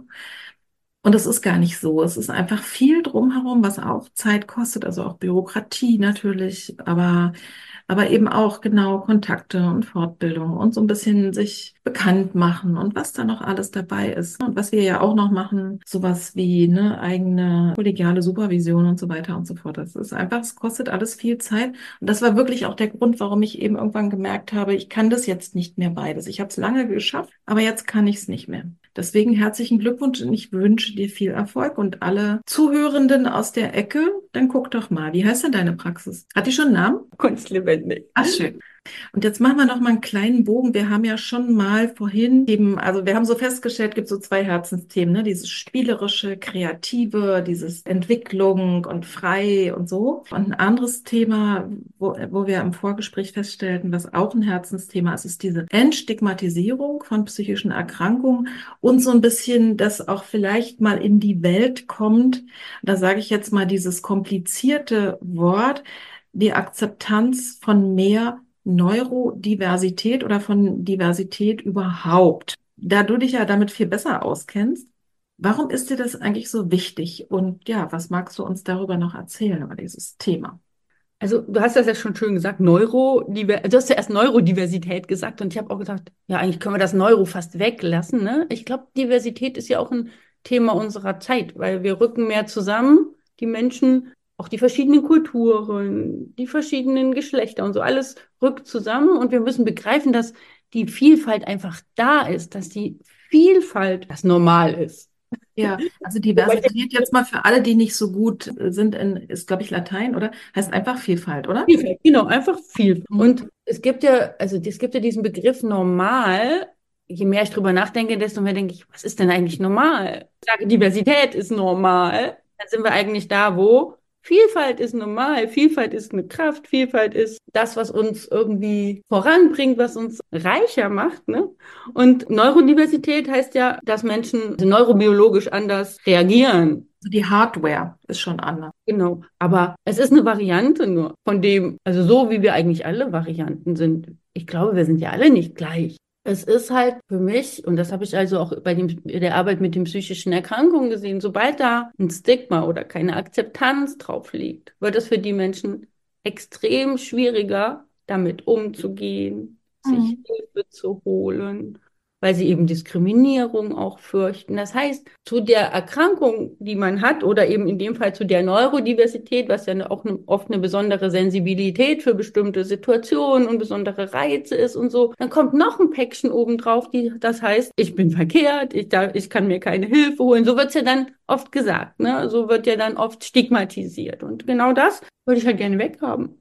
Und es ist gar nicht so. Es ist einfach viel drumherum, was auch Zeit kostet, also auch Bürokratie natürlich, aber, aber eben auch genau Kontakte und Fortbildung und so ein bisschen sich bekannt machen und was da noch alles dabei ist. Und was wir ja auch noch machen, sowas wie eine eigene kollegiale Supervision und so weiter und so fort. Das ist einfach, es kostet alles viel Zeit. Und das war wirklich auch der Grund, warum ich eben irgendwann gemerkt habe, ich kann das jetzt nicht mehr beides. Ich habe es lange geschafft, aber jetzt kann ich es nicht mehr. Deswegen herzlichen Glückwunsch und ich wünsche dir viel Erfolg und alle Zuhörenden aus der Ecke, dann guck doch mal, wie heißt denn deine Praxis? Hat die schon einen Namen? Kunstlebendig. Ach, schön. Und jetzt machen wir noch mal einen kleinen Bogen. Wir haben ja schon mal vorhin eben, also wir haben so festgestellt, gibt so zwei Herzensthemen, ne? Dieses spielerische, kreative, dieses Entwicklung und frei und so. Und ein anderes Thema, wo, wo wir im Vorgespräch feststellten, was auch ein Herzensthema ist, ist diese Entstigmatisierung von psychischen Erkrankungen und so ein bisschen, dass auch vielleicht mal in die Welt kommt. Da sage ich jetzt mal dieses komplizierte Wort, die Akzeptanz von mehr Neurodiversität oder von Diversität überhaupt. Da du dich ja damit viel besser auskennst, warum ist dir das eigentlich so wichtig? Und ja, was magst du uns darüber noch erzählen, über dieses Thema? Also du hast das ja schon schön gesagt, Neurodiver du hast ja erst Neurodiversität gesagt und ich habe auch gesagt, ja, eigentlich können wir das Neuro fast weglassen, ne? Ich glaube, Diversität ist ja auch ein Thema unserer Zeit, weil wir rücken mehr zusammen, die Menschen, auch die verschiedenen Kulturen, die verschiedenen Geschlechter und so, alles rückt zusammen und wir müssen begreifen, dass die Vielfalt einfach da ist, dass die Vielfalt das Normal ist. Ja, also Wobei Diversität jetzt mal für alle, die nicht so gut äh, sind in, ist, glaube ich, Latein, oder? Heißt einfach Vielfalt, oder? Vielfalt, genau, einfach viel. Mhm. Und es gibt ja, also es gibt ja diesen Begriff normal. Je mehr ich drüber nachdenke, desto mehr denke ich, was ist denn eigentlich normal? Ich sage, Diversität ist normal. Dann sind wir eigentlich da, wo Vielfalt ist normal. Vielfalt ist eine Kraft. Vielfalt ist das, was uns irgendwie voranbringt, was uns reicher macht, ne? Und Neurodiversität heißt ja, dass Menschen neurobiologisch anders reagieren. Also die Hardware ist schon anders. Genau, aber es ist eine Variante nur von dem, also so wie wir eigentlich alle Varianten sind. Ich glaube, wir sind ja alle nicht gleich. Es ist halt für mich, und das habe ich also auch bei dem, der Arbeit mit den psychischen Erkrankungen gesehen, sobald da ein Stigma oder keine Akzeptanz drauf liegt, wird es für die Menschen extrem schwieriger, damit umzugehen, sich Mhm. Hilfe zu holen, weil sie eben Diskriminierung auch fürchten. Das heißt, zu der Erkrankung, die man hat, oder eben in dem Fall zu der Neurodiversität, was ja auch eine, oft eine besondere Sensibilität für bestimmte Situationen und besondere Reize ist und so, dann kommt noch ein Päckchen obendrauf, die, das heißt, ich bin verkehrt, ich, da, ich kann mir keine Hilfe holen. So wird es ja dann oft gesagt, ne? So wird ja dann oft stigmatisiert. Und genau das würde ich halt gerne weghaben.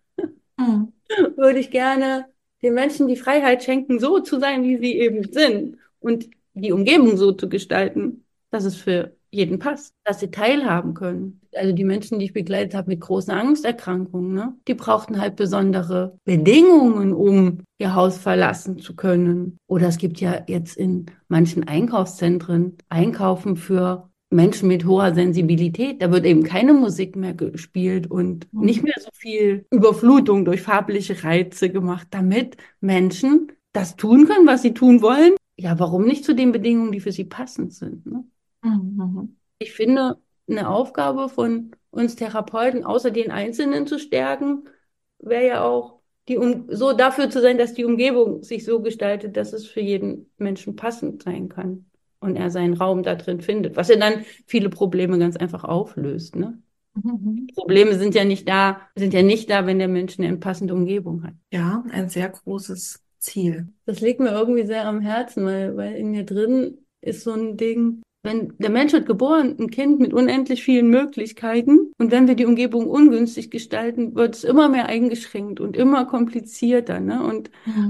Mhm. Würde ich gerne den Menschen die Freiheit schenken, so zu sein, wie sie eben sind und die Umgebung so zu gestalten, dass es für jeden passt, dass sie teilhaben können. Also die Menschen, die ich begleitet habe mit großen Angsterkrankungen, ne, die brauchten halt besondere Bedingungen, um ihr Haus verlassen zu können. Oder es gibt ja jetzt in manchen Einkaufszentren Einkaufen für Menschen mit hoher Sensibilität, da wird eben keine Musik mehr gespielt und nicht Mhm. mehr so viel Überflutung durch farbliche Reize gemacht, damit Menschen das tun können, was sie tun wollen. Ja, warum nicht zu den Bedingungen, die für sie passend sind, ne? Mhm. Ich finde, eine Aufgabe von uns Therapeuten, außer den Einzelnen zu stärken, wäre ja auch, die um, so dafür zu sein, dass die Umgebung sich so gestaltet, dass es für jeden Menschen passend sein kann und er seinen Raum da drin findet, was ja dann viele Probleme ganz einfach auflöst, ne? Mhm. Probleme sind ja nicht da, sind ja nicht da, wenn der Mensch eine passende Umgebung hat. Ja, ein sehr großes Ziel. Das liegt mir irgendwie sehr am Herzen, weil, weil in mir drin ist so ein Ding, wenn der Mensch wird geboren, ein Kind mit unendlich vielen Möglichkeiten, und wenn wir die Umgebung ungünstig gestalten, wird es immer mehr eingeschränkt und immer komplizierter, ne? Und Mhm.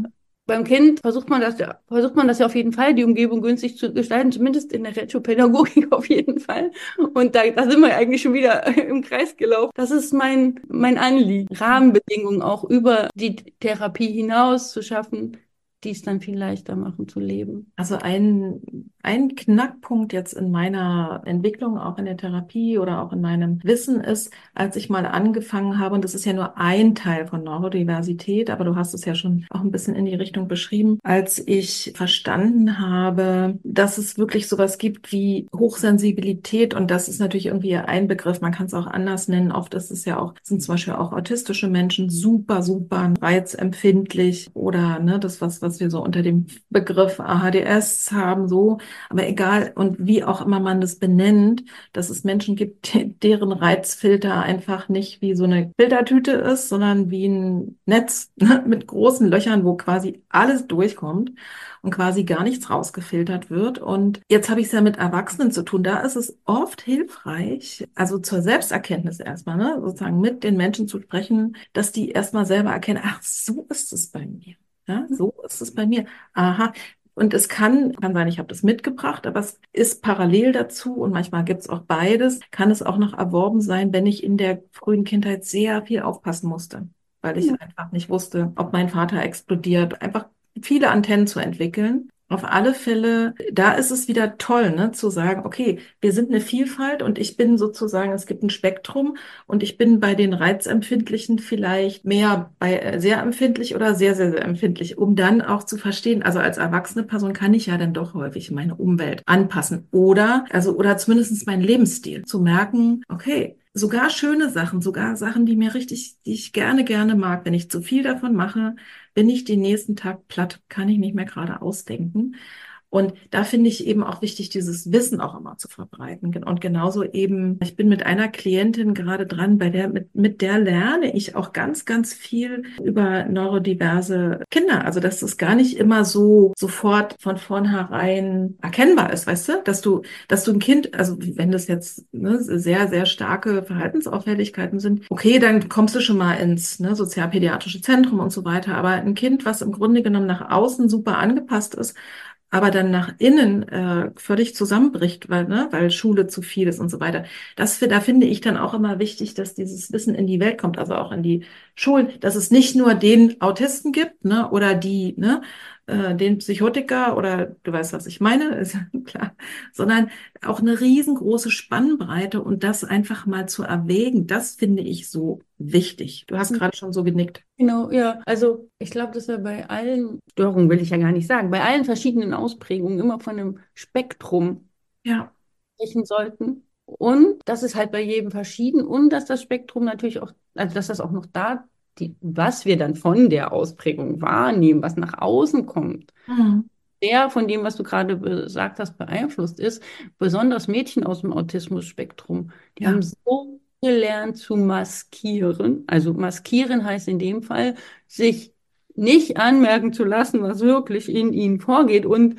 beim Kind versucht man das, ja- versucht man das ja auf jeden Fall, die Umgebung günstig zu gestalten, zumindest in der Retropädagogik auf jeden Fall. Und da, da sind wir eigentlich schon wieder im Kreis gelaufen. Das ist mein, mein Anliegen, Rahmenbedingungen auch über die Therapie hinaus zu schaffen, die es dann viel leichter machen zu leben. Also ein, ein Knackpunkt jetzt in meiner Entwicklung, auch in der Therapie oder auch in meinem Wissen ist, als ich mal angefangen habe, und das ist ja nur ein Teil von Neurodiversität, aber du hast es ja schon auch ein bisschen in die Richtung beschrieben, als ich verstanden habe, dass es wirklich sowas gibt wie Hochsensibilität, und das ist natürlich irgendwie ein Begriff, man kann es auch anders nennen. Oft ist es ja auch, sind zum Beispiel auch autistische Menschen super, super reizempfindlich oder ne, das, was, was wir so unter dem Begriff A H D S haben, so, aber egal und wie auch immer man das benennt, dass es Menschen gibt, deren Reizfilter einfach nicht wie so eine Filtertüte ist, sondern wie ein Netz ne, mit großen Löchern, wo quasi alles durchkommt und quasi gar nichts rausgefiltert wird. Und jetzt habe ich es ja mit Erwachsenen zu tun. Da ist es oft hilfreich, also zur Selbsterkenntnis erstmal, ne, sozusagen mit den Menschen zu sprechen, dass die erstmal selber erkennen, ach, so ist es bei mir. Ja, so ist es bei mir. Aha. Und es kann, kann sein, ich habe das mitgebracht, aber es ist parallel dazu und manchmal gibt es auch beides, kann es auch noch erworben sein, wenn ich in der frühen Kindheit sehr viel aufpassen musste, weil ich einfach nicht wusste, ob mein Vater explodiert. Einfach viele Antennen zu entwickeln. Auf alle Fälle, da ist es wieder toll, ne, zu sagen, okay, wir sind eine Vielfalt und ich bin sozusagen, es gibt ein Spektrum und ich bin bei den Reizempfindlichen vielleicht mehr bei äh, sehr empfindlich oder sehr, sehr, sehr empfindlich, um dann auch zu verstehen, also als erwachsene Person kann ich ja dann doch häufig meine Umwelt anpassen oder, also, oder zumindest meinen Lebensstil zu merken, okay, sogar schöne Sachen, sogar Sachen, die mir richtig, die ich gerne, gerne mag, wenn ich zu viel davon mache, bin ich den nächsten Tag platt, kann ich nicht mehr gerade ausdenken. Und da finde ich eben auch wichtig, dieses Wissen auch immer zu verbreiten. Und genauso eben, ich bin mit einer Klientin gerade dran, bei der, mit, mit der lerne ich auch ganz, ganz viel über neurodiverse Kinder. Also, dass das gar nicht immer so sofort von vornherein erkennbar ist, weißt du? Dass du, dass du ein Kind, also wenn das jetzt ne, sehr, sehr starke Verhaltensauffälligkeiten sind, okay, dann kommst du schon mal ins ne, sozialpädiatrische Zentrum und so weiter. Aber ein Kind, was im Grunde genommen nach außen super angepasst ist, aber dann nach innen äh, völlig zusammenbricht, weil, ne, weil Schule zu viel ist und so weiter. Das, da finde ich dann auch immer wichtig, dass dieses Wissen in die Welt kommt, also auch in die Schulen, dass es nicht nur den Autisten gibt, ne, oder die, ne, äh, den Psychotiker oder du weißt, was ich meine, ist ja klar, sondern auch eine riesengroße Spannbreite und das einfach mal zu erwägen, das finde ich so wichtig. Du hast gerade schon so genickt. Genau, ja. Also ich glaube, dass wir bei allen Störungen, will ich ja gar nicht sagen, bei allen verschiedenen Ausprägungen immer von einem Spektrum Ja, sprechen sollten. Und das ist halt bei jedem verschieden und dass das Spektrum natürlich auch, also dass das auch noch da, die, was wir dann von der Ausprägung wahrnehmen, was nach außen kommt, mhm. der von dem, was du gerade gesagt hast, beeinflusst ist, besonders Mädchen aus dem Autismus-Spektrum, die haben Ja, so gelernt zu maskieren. Also maskieren heißt in dem Fall, sich nicht anmerken zu lassen, was wirklich in ihnen vorgeht und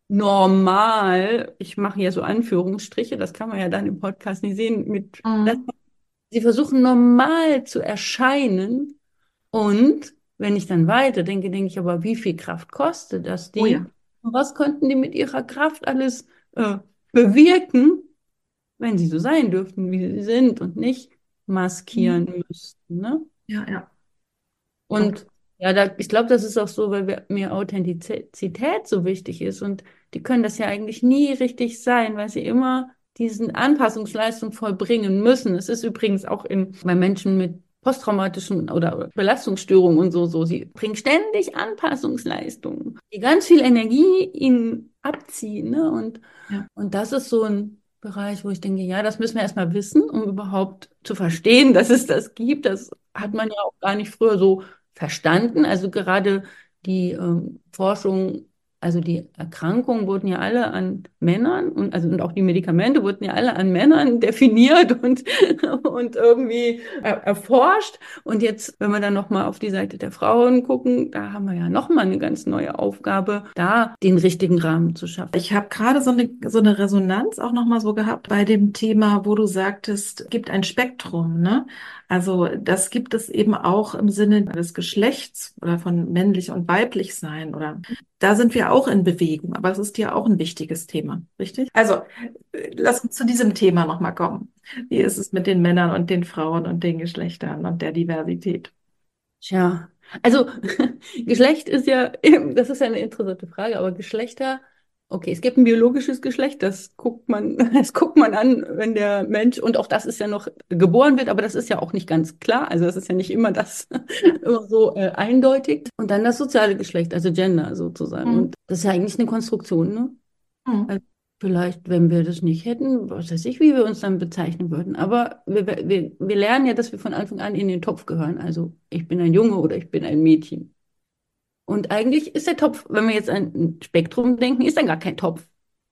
normal, ich mache hier so Anführungsstriche, das kann man ja dann im Podcast nicht sehen, mit, dass mhm. sie versuchen normal zu erscheinen und wenn ich dann weiter denke, denke ich aber, wie viel Kraft kostet das Oh die? ja. Und was könnten die mit ihrer Kraft alles äh, bewirken, wenn sie so sein dürften, wie sie sind und nicht Mhm. maskieren müssten, ne? Ja, ja. Und ja, da, ich glaube, das ist auch so, weil wir, mir Authentizität so wichtig ist und die können das ja eigentlich nie richtig sein, weil sie immer diesen Anpassungsleistung vollbringen müssen. Es ist übrigens auch in, bei Menschen mit posttraumatischen oder Belastungsstörungen und so, so, sie bringen ständig Anpassungsleistungen, die ganz viel Energie ihnen abziehen, ne? Und, Ja. und das ist so ein Bereich, wo ich denke, ja, das müssen wir erstmal wissen, um überhaupt zu verstehen, dass es das gibt. Das hat man ja auch gar nicht früher so verstanden. Also gerade die ähm, Forschung Also die Erkrankungen wurden ja alle an Männern und also und auch die Medikamente wurden ja alle an Männern definiert und, und irgendwie er, erforscht. Und jetzt, wenn wir dann nochmal auf die Seite der Frauen gucken, da haben wir ja nochmal eine ganz neue Aufgabe, da den richtigen Rahmen zu schaffen. Ich habe gerade so eine, so eine Resonanz auch nochmal so gehabt bei dem Thema, wo du sagtest, es gibt ein Spektrum, ne? Also das gibt es eben auch im Sinne des Geschlechts oder von männlich und weiblich sein oder da sind wir auch in Bewegung, aber es ist ja auch ein wichtiges Thema, richtig? Also äh, lass uns zu diesem Thema nochmal kommen. Wie ist es mit den Männern und den Frauen und den Geschlechtern und der Diversität? Tja, also Geschlecht ist ja, eben- das ist ja eine interessante Frage, aber Geschlechter, okay, es gibt ein biologisches Geschlecht, das guckt man, das guckt man an, wenn der Mensch, und auch das ist ja noch geboren wird, aber das ist ja auch nicht ganz klar, also das ist ja nicht immer das immer so äh, eindeutig. Und dann das soziale Geschlecht, also Gender sozusagen. Mhm. Und das ist ja eigentlich eine Konstruktion, ne? Mhm. Also vielleicht, wenn wir das nicht hätten, was weiß ich, wie wir uns dann bezeichnen würden. Aber wir, wir, wir lernen ja, dass wir von Anfang an in den Topf gehören. Also ich bin ein Junge oder ich bin ein Mädchen. Und eigentlich ist der Topf, wenn wir jetzt an ein Spektrum denken, ist dann gar kein Topf.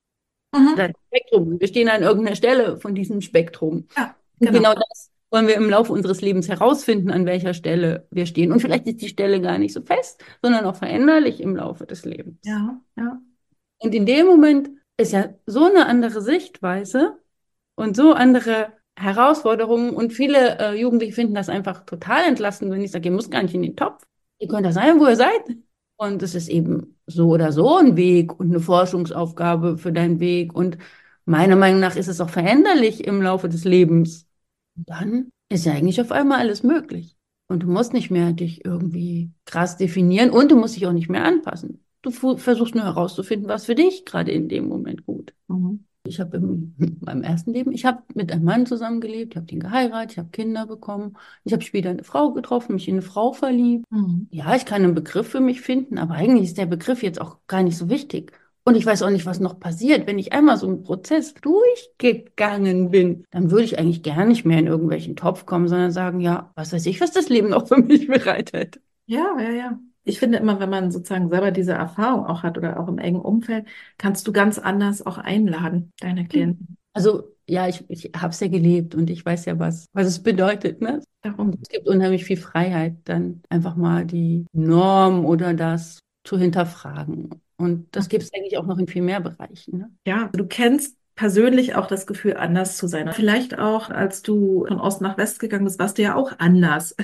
Mhm. Das Spektrum. Wir stehen an irgendeiner Stelle von diesem Spektrum. Ja, Und genau. genau das wollen wir im Laufe unseres Lebens herausfinden, an welcher Stelle wir stehen. Und vielleicht ist die Stelle gar nicht so fest, sondern auch veränderlich im Laufe des Lebens. Ja, ja. Und in dem Moment ist ja so eine andere Sichtweise und so andere Herausforderungen. Und viele äh, Jugendliche finden das einfach total entlastend, wenn ich sage, ihr müsst gar nicht in den Topf. Ihr könnt da sein, wo ihr seid. Und es ist eben so oder so ein Weg und eine Forschungsaufgabe für deinen Weg. Und meiner Meinung nach ist es auch veränderlich im Laufe des Lebens. Und dann ist ja eigentlich auf einmal alles möglich. Und du musst nicht mehr dich irgendwie krass definieren und du musst dich auch nicht mehr anpassen. Du fu- versuchst nur herauszufinden, was für dich gerade in dem Moment gut. Mhm. Ich habe in meinem ersten Leben, ich habe mit einem Mann zusammengelebt, ich habe den geheiratet, ich habe Kinder bekommen. Ich habe später eine Frau getroffen, mich in eine Frau verliebt. Mhm. Ja, ich kann einen Begriff für mich finden, aber eigentlich ist der Begriff jetzt auch gar nicht so wichtig. Und ich weiß auch nicht, was noch passiert. Wenn ich einmal so einen Prozess durchgegangen bin, dann würde ich eigentlich gar nicht mehr in irgendwelchen Topf kommen, sondern sagen, ja, was weiß ich, was das Leben noch für mich bereithält. Ja, ja, ja. Ich finde immer, wenn man sozusagen selber diese Erfahrung auch hat oder auch im engen Umfeld, kannst du ganz anders auch einladen, deine Klienten. Also, ja, ich, ich habe es ja gelebt und ich weiß ja, was, was es bedeutet, ne? Und Darum. es gibt unheimlich viel Freiheit, dann einfach mal die Norm oder das zu hinterfragen. Und das gibt es eigentlich auch noch in viel mehr Bereichen, ne? Ja, du kennst persönlich auch das Gefühl, anders zu sein. Vielleicht auch, als du von Ost nach West gegangen bist, warst du ja auch anders.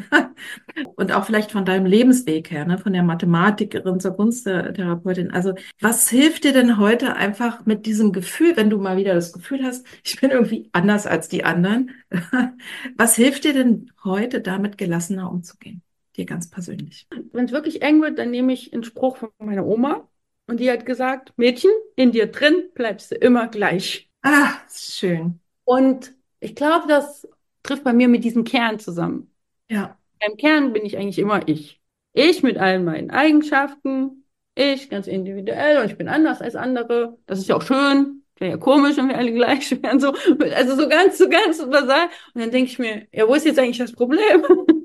Und auch vielleicht von deinem Lebensweg her, ne? Von der Mathematikerin zur Kunsttherapeutin. Also, was hilft dir denn heute einfach mit diesem Gefühl, wenn du mal wieder das Gefühl hast, ich bin irgendwie anders als die anderen? Was hilft dir denn heute, damit gelassener umzugehen? Dir ganz persönlich. Wenn es wirklich eng wird, dann nehme ich einen Spruch von meiner Oma und die hat gesagt, Mädchen, in dir drin bleibst du immer gleich. Ah, schön. Und ich glaube, das trifft bei mir mit diesem Kern zusammen. Ja. Im Kern bin ich eigentlich immer ich. Ich mit allen meinen Eigenschaften, ich ganz individuell und ich bin anders als andere. Das ist ja auch schön. Wäre ja komisch, wenn wir alle gleich wären. So, also so ganz, so ganz basal. Und dann denke ich mir, ja, wo ist jetzt eigentlich das Problem?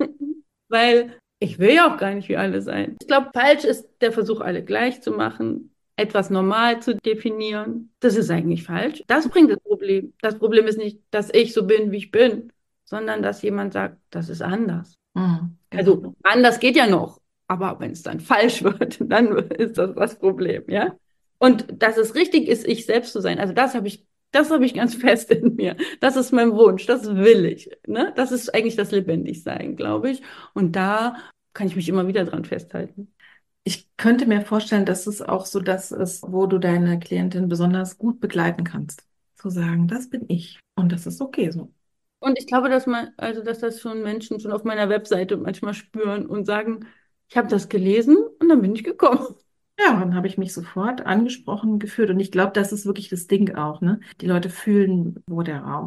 Weil ich will ja auch gar nicht wie alle sein. Ich glaube, falsch ist der Versuch, alle gleich zu machen, etwas normal zu definieren. Das ist eigentlich falsch. Das bringt das Problem. Das Problem ist nicht, dass ich so bin, wie ich bin, sondern dass jemand sagt, das ist anders. Mhm, genau. Also anders geht ja noch, aber wenn es dann falsch wird, dann ist das das Problem, ja? Und dass es richtig ist, ich selbst zu sein, also das habe ich, das habe ich ganz fest in mir. Das ist mein Wunsch, das will ich, ne? Das ist eigentlich das Lebendigsein, glaube ich. Und da kann ich mich immer wieder dran festhalten. Ich könnte mir vorstellen, dass es auch so das ist, wo du deine Klientin besonders gut begleiten kannst. Zu sagen, das bin ich. Und das ist okay so. Und ich glaube, dass man, also dass das schon Menschen schon auf meiner Webseite manchmal spüren und sagen, ich habe das gelesen und dann bin ich gekommen. Ja, dann habe ich mich sofort angesprochen gefühlt. Und ich glaube, das ist wirklich das Ding auch, ne? Die Leute fühlen, wo der Raum ist.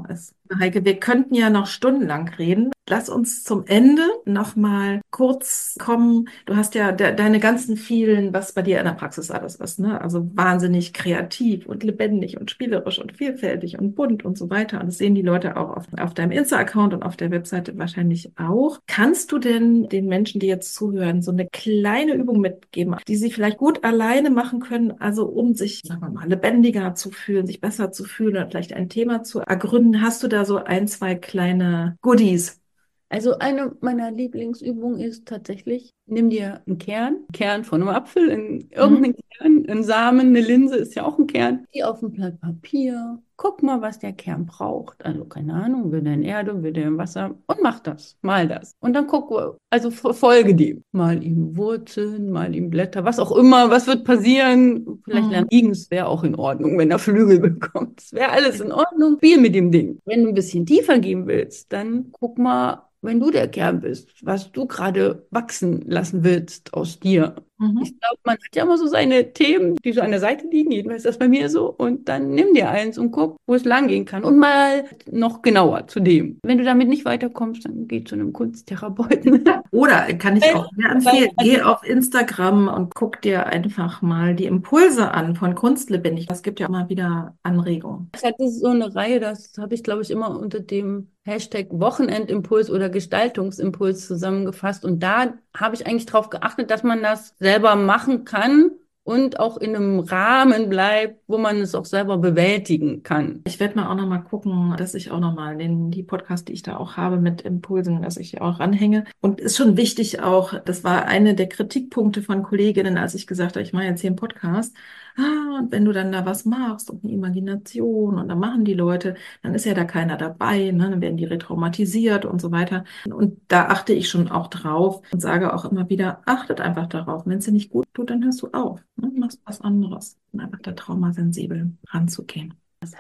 Heike, wir könnten ja noch stundenlang reden. Lass uns zum Ende noch mal kurz kommen. Du hast ja de deine ganzen vielen, was bei dir in der Praxis alles ist, ne? Also wahnsinnig kreativ und lebendig und spielerisch und vielfältig und bunt und so weiter. Und das sehen die Leute auch auf, auf deinem Insta-Account und auf der Webseite wahrscheinlich auch. Kannst du denn den Menschen, die jetzt zuhören, so eine kleine Übung mitgeben, die sie vielleicht gut alleine machen können, also um sich, sagen wir mal, lebendiger zu fühlen, sich besser zu fühlen oder vielleicht ein Thema zu ergründen? Hast du da so ein, zwei kleine Goodies? Also eine meiner Lieblingsübungen ist tatsächlich, nimm dir einen Kern, einen Kern von einem Apfel, in, Mhm. irgendeinen Kern, einen Samen, eine Linse ist ja auch ein Kern. Die auf ein Blatt Papier, guck mal, was der Kern braucht. Also keine Ahnung, will der in Erde, will der in Wasser und mach das, mal das. Und dann guck, also folge dem. Mal ihm Wurzeln, mal ihm Blätter, was auch immer, was wird passieren? Vielleicht lernen Mhm. fliegen, es wäre auch in Ordnung, wenn er Flügel bekommt. Es wäre alles in Ordnung. Spiel mit dem Ding. Wenn du ein bisschen tiefer gehen willst, dann guck mal, wenn du der Kern bist, was du gerade wachsen lassen willst aus dir. Mhm. Ich glaube, man hat ja immer so seine Themen, die so an der Seite liegen. Jedenfalls ist das bei mir so. Und dann nimm dir eins und guck, wo es lang gehen kann. Und mal noch genauer zu dem. Wenn du damit nicht weiterkommst, dann geh zu einem Kunsttherapeuten. Oder kann ich Weil, auch sehr weil, empfehlen, geh auf Instagram und guck dir einfach mal die Impulse an von Kunstlebendig. Das gibt ja immer wieder Anregungen. Ich hatte so eine Reihe, das habe ich, glaube ich, immer unter dem Hashtag Wochenendimpuls oder Gestaltungsimpuls zusammengefasst. Und da habe ich eigentlich darauf geachtet, dass man das selber machen kann und auch in einem Rahmen bleibt, wo man es auch selber bewältigen kann. Ich werde mal auch noch mal gucken, dass ich auch noch mal den, die Podcasts, die ich da auch habe mit Impulsen, dass ich die auch ranhänge. Und ist schon wichtig auch, das war eine der Kritikpunkte von Kolleginnen, als ich gesagt habe, ich mache jetzt hier einen Podcast. Ah, und wenn du dann da was machst und eine Imagination und dann machen die Leute, dann ist ja da keiner dabei, ne? Dann werden die retraumatisiert und so weiter. Und da achte ich schon auch drauf und sage auch immer wieder, achtet einfach darauf. Wenn es dir nicht gut tut, dann hörst du auf, ne? Machst was anderes. Und einfach da traumasensibel ranzugehen.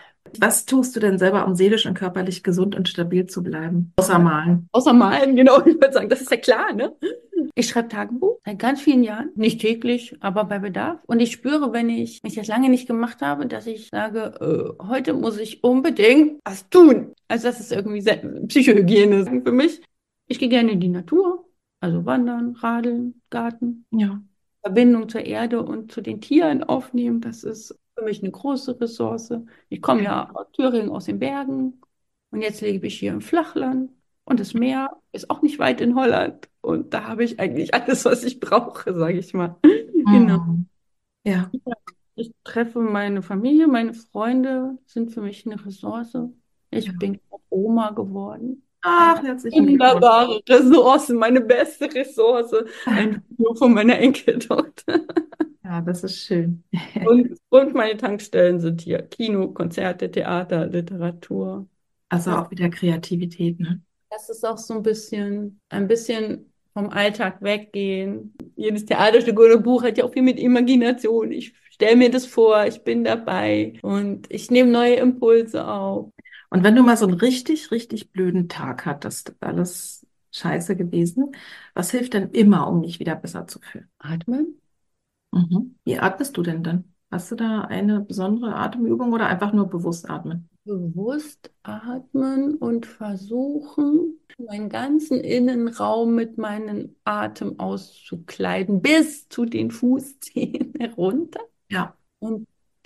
Was tust du denn selber, um seelisch und körperlich gesund und stabil zu bleiben? Außer malen. Außer malen, genau, ich würde sagen, das ist ja klar, ne? Ich schreibe Tagebuch seit ganz vielen Jahren, nicht täglich, aber bei Bedarf. Und ich spüre, wenn ich, wenn ich das lange nicht gemacht habe, dass ich sage, äh, heute muss ich unbedingt was tun. Also das ist irgendwie sehr- Psychohygiene für mich. Ich gehe gerne in die Natur, also wandern, radeln, Garten, Ja. Verbindung zur Erde und zu den Tieren aufnehmen. Das ist für mich eine große Ressource. Ich komme ja aus Thüringen, aus den Bergen und jetzt lebe ich hier im Flachland. Und das Meer ist auch nicht weit in Holland. Und da habe ich eigentlich alles, was ich brauche, sage ich mal. Genau. Mhm. Ja. Ja, ich treffe meine Familie, meine Freunde sind für mich eine Ressource. Ja. Ich bin auch Oma geworden. Ach, Eine herzlichen Glückwunsch. wunderbare Ressource, meine beste Ressource. Ein Video von meiner Enkeltochter. Ja, das ist schön. Und, und meine Tankstellen sind hier Kino, Konzerte, Theater, Literatur. Also Das auch wieder Kreativität, ne? Das ist auch so ein bisschen, ein bisschen vom Alltag weggehen. Jedes Theaterstück oder Buch hat ja auch viel mit Imagination. Ich stelle mir das vor, ich bin dabei und ich nehme neue Impulse auf. Und wenn du mal so einen richtig, richtig blöden Tag hattest, alles scheiße gewesen, was hilft denn immer, um dich wieder besser zu fühlen? Atmen, Mhm. Wie atmest du denn dann? Hast du da eine besondere Atemübung oder einfach nur bewusst atmen? bewusst atmen und versuchen, meinen ganzen Innenraum mit meinem Atem auszukleiden, bis zu den Fußzehen herunter. Ja. Und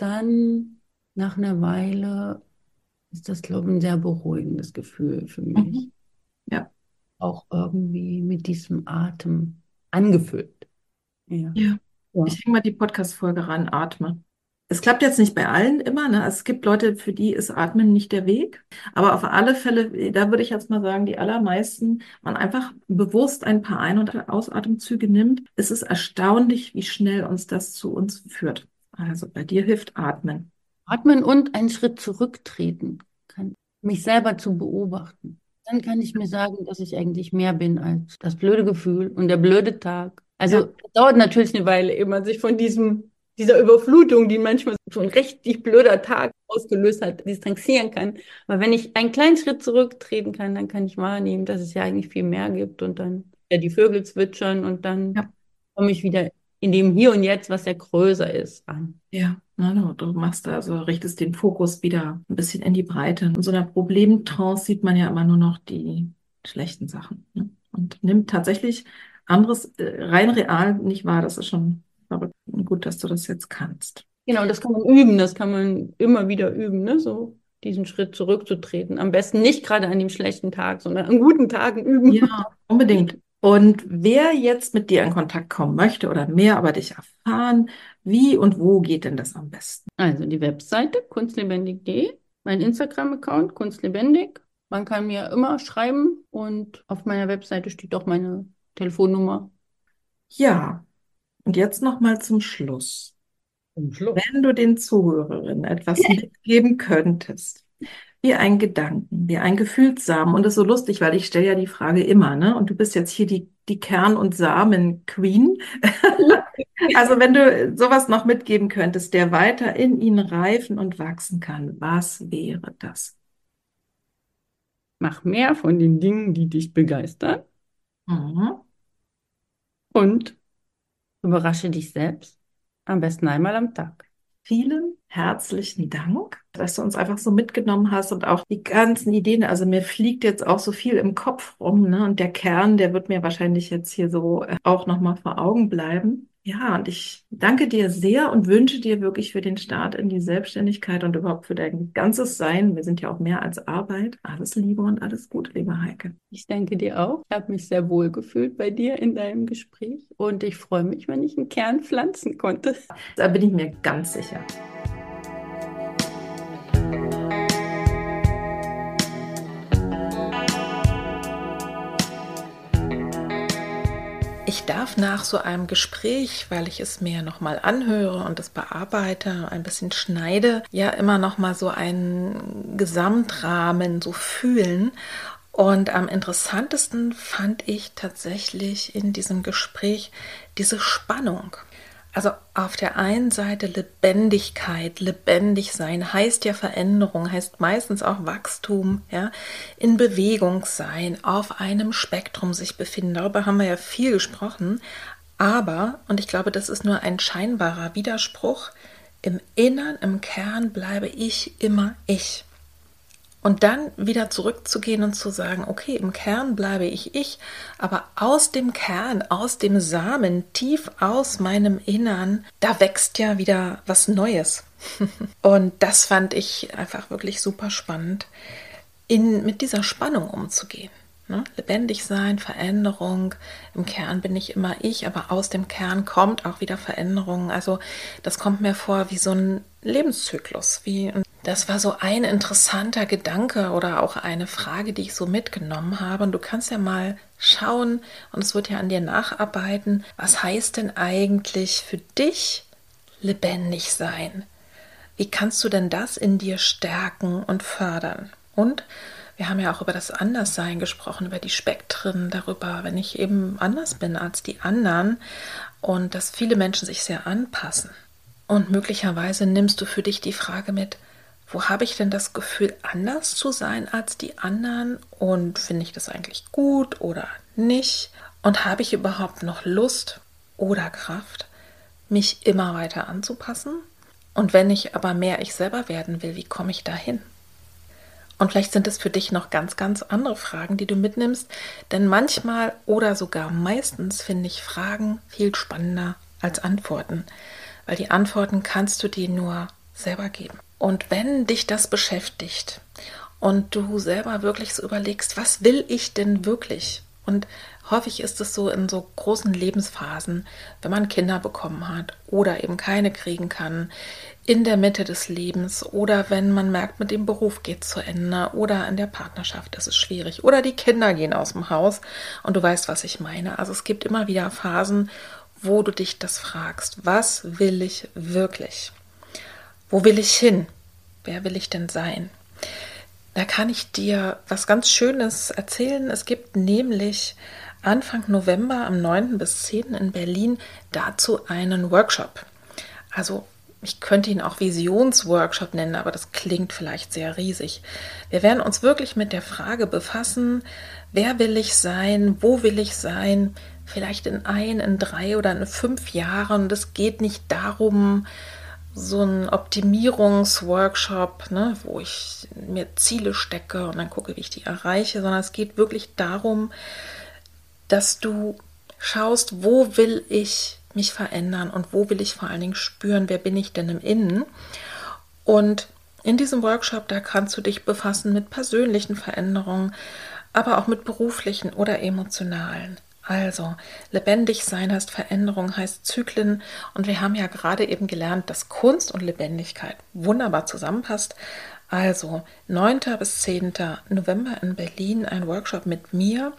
dann nach einer Weile ist das, glaube ich, ein sehr beruhigendes Gefühl für mich. Mhm. Ja. Auch irgendwie mit diesem Atem angefüllt. Ja. Ja. Ja. Ich hänge mal die Podcast-Folge ran, atme. Es klappt jetzt nicht bei allen immer, ne? Also es gibt Leute, für die ist Atmen nicht der Weg. Aber auf alle Fälle, da würde ich jetzt mal sagen, die allermeisten, man einfach bewusst ein paar Ein- und Ausatemzüge nimmt, ist es erstaunlich, wie schnell uns das zu uns führt. Also bei dir hilft Atmen. Atmen und einen Schritt zurücktreten, kann mich selber zu beobachten. Dann kann ich mir sagen, dass ich eigentlich mehr bin als das blöde Gefühl und der blöde Tag. Ja. Also es dauert natürlich eine Weile, ehe man sich von diesem, dieser Überflutung, die manchmal so ein richtig blöder Tag ausgelöst hat, distanzieren kann. Aber wenn ich einen kleinen Schritt zurücktreten kann, dann kann ich wahrnehmen, dass es ja eigentlich viel mehr gibt und dann ja, die Vögel zwitschern und dann Ja. komme ich wieder in dem Hier und Jetzt, was ja größer ist, an. Ja, na, du, du machst da, also richtest den Fokus wieder ein bisschen in die Breite. In so einer Problemtrance sieht man ja immer nur noch die schlechten Sachen, ne? Und nimmt tatsächlich anderes äh, rein real nicht wahr. Das ist schon verrückt. Und gut, dass du das jetzt kannst. Genau, das kann man üben, das kann man immer wieder üben, ne? So diesen Schritt zurückzutreten. Am besten nicht gerade an dem schlechten Tag, sondern an guten Tagen üben. Ja, unbedingt. Und wer jetzt mit dir in Kontakt kommen möchte oder mehr über dich erfahren, wie und wo geht denn das am besten? Also die Webseite kunstlebendig punkt de, mein Instagram-Account kunstlebendig. Man kann mir immer schreiben und auf meiner Webseite steht auch meine Telefonnummer. Ja, und jetzt noch mal zum Schluss. Zum Schluss. Wenn du den Zuhörerinnen etwas mitgeben könntest, wie ein Gedanken, wie ein Gefühlssamen, und das ist so lustig, weil ich stelle ja die Frage immer, ne? Und du bist jetzt hier die, die Kern- und Samen-Queen. Also wenn du sowas noch mitgeben könntest, der weiter in ihnen reifen und wachsen kann, was wäre das? Mach mehr von den Dingen, die dich begeistern Mhm. und überrasche dich selbst. Am besten einmal am Tag. Vielen herzlichen Dank, dass du uns einfach so mitgenommen hast und auch die ganzen Ideen. Also mir fliegt jetzt auch so viel im Kopf rum, ne? Und der Kern, der wird mir wahrscheinlich jetzt hier so äh, auch nochmal vor Augen bleiben. Ja, und ich danke dir sehr und wünsche dir wirklich für den Start in die Selbstständigkeit und überhaupt für dein ganzes Sein. Wir sind ja auch mehr als Arbeit. Alles Liebe und alles Gute, liebe Heike. Ich danke dir auch. Ich habe mich sehr wohl gefühlt bei dir in deinem Gespräch und ich freue mich, wenn ich einen Kern pflanzen konnte. Da bin ich mir ganz sicher. Ich darf nach so einem Gespräch, weil ich es mir nochmal anhöre und es bearbeite, ein bisschen schneide, ja immer nochmal so einen Gesamtrahmen so fühlen. Und am interessantesten fand ich tatsächlich in diesem Gespräch diese Spannung. Also auf der einen Seite Lebendigkeit, lebendig sein heißt ja Veränderung, heißt meistens auch Wachstum, ja, in Bewegung sein, auf einem Spektrum sich befinden. Darüber haben wir ja viel gesprochen. Aber, und ich glaube, das ist nur ein scheinbarer Widerspruch, im Innern, im Kern bleibe ich immer ich. Und dann wieder zurückzugehen und zu sagen, okay, im Kern bleibe ich ich, aber aus dem Kern, aus dem Samen, tief aus meinem Innern, da wächst ja wieder was Neues. Und das fand ich einfach wirklich super spannend, in, mit dieser Spannung umzugehen. Ne? Lebendig sein, Veränderung, im Kern bin ich immer ich, aber aus dem Kern kommt auch wieder Veränderung. Also das kommt mir vor wie so ein Lebenszyklus, wie das war so ein interessanter Gedanke oder auch eine Frage, die ich so mitgenommen habe. Und du kannst ja mal schauen, und es wird ja an dir nacharbeiten, was heißt denn eigentlich für dich lebendig sein? Wie kannst du denn das in dir stärken und fördern? Und wir haben ja auch über das Anderssein gesprochen, über die Spektren, darüber, wenn ich eben anders bin als die anderen und dass viele Menschen sich sehr anpassen. Und möglicherweise nimmst du für dich die Frage mit, wo habe ich denn das Gefühl, anders zu sein als die anderen? Und finde ich das eigentlich gut oder nicht? Und habe ich überhaupt noch Lust oder Kraft, mich immer weiter anzupassen? Und wenn ich aber mehr ich selber werden will, wie komme ich dahin? Und vielleicht sind es für dich noch ganz, ganz andere Fragen, die du mitnimmst. Denn manchmal oder sogar meistens finde ich Fragen viel spannender als Antworten. Weil die Antworten kannst du dir nur selber geben. Und wenn dich das beschäftigt und du selber wirklich so überlegst, was will ich denn wirklich? Und häufig ist es so in so großen Lebensphasen, wenn man Kinder bekommen hat oder eben keine kriegen kann, in der Mitte des Lebens oder wenn man merkt, mit dem Beruf geht zu Ende oder in der Partnerschaft ist es schwierig oder die Kinder gehen aus dem Haus und du weißt, was ich meine. Also es gibt immer wieder Phasen, wo du dich das fragst, was will ich wirklich? Wo will ich hin? Wer will ich denn sein? Da kann ich dir was ganz Schönes erzählen. Es gibt nämlich Anfang November am neunten bis zehnten in Berlin dazu einen Workshop. Also ich könnte ihn auch Visionsworkshop nennen, aber das klingt vielleicht sehr riesig. Wir werden uns wirklich mit der Frage befassen, wer will ich sein, wo will ich sein, vielleicht in ein, in drei oder in fünf Jahren. Und es geht nicht darum, so ein Optimierungsworkshop, ne, wo ich mir Ziele stecke und dann gucke, wie ich die erreiche, sondern es geht wirklich darum, dass du schaust, wo will ich mich verändern und wo will ich vor allen Dingen spüren, wer bin ich denn im Innen. Und in diesem Workshop, da kannst du dich befassen mit persönlichen Veränderungen, aber auch mit beruflichen oder emotionalen. Also, lebendig sein heißt Veränderung, heißt Zyklen. Und wir haben ja gerade eben gelernt, dass Kunst und Lebendigkeit wunderbar zusammenpasst. Also, neunten bis zehnten November in Berlin ein Workshop mit mir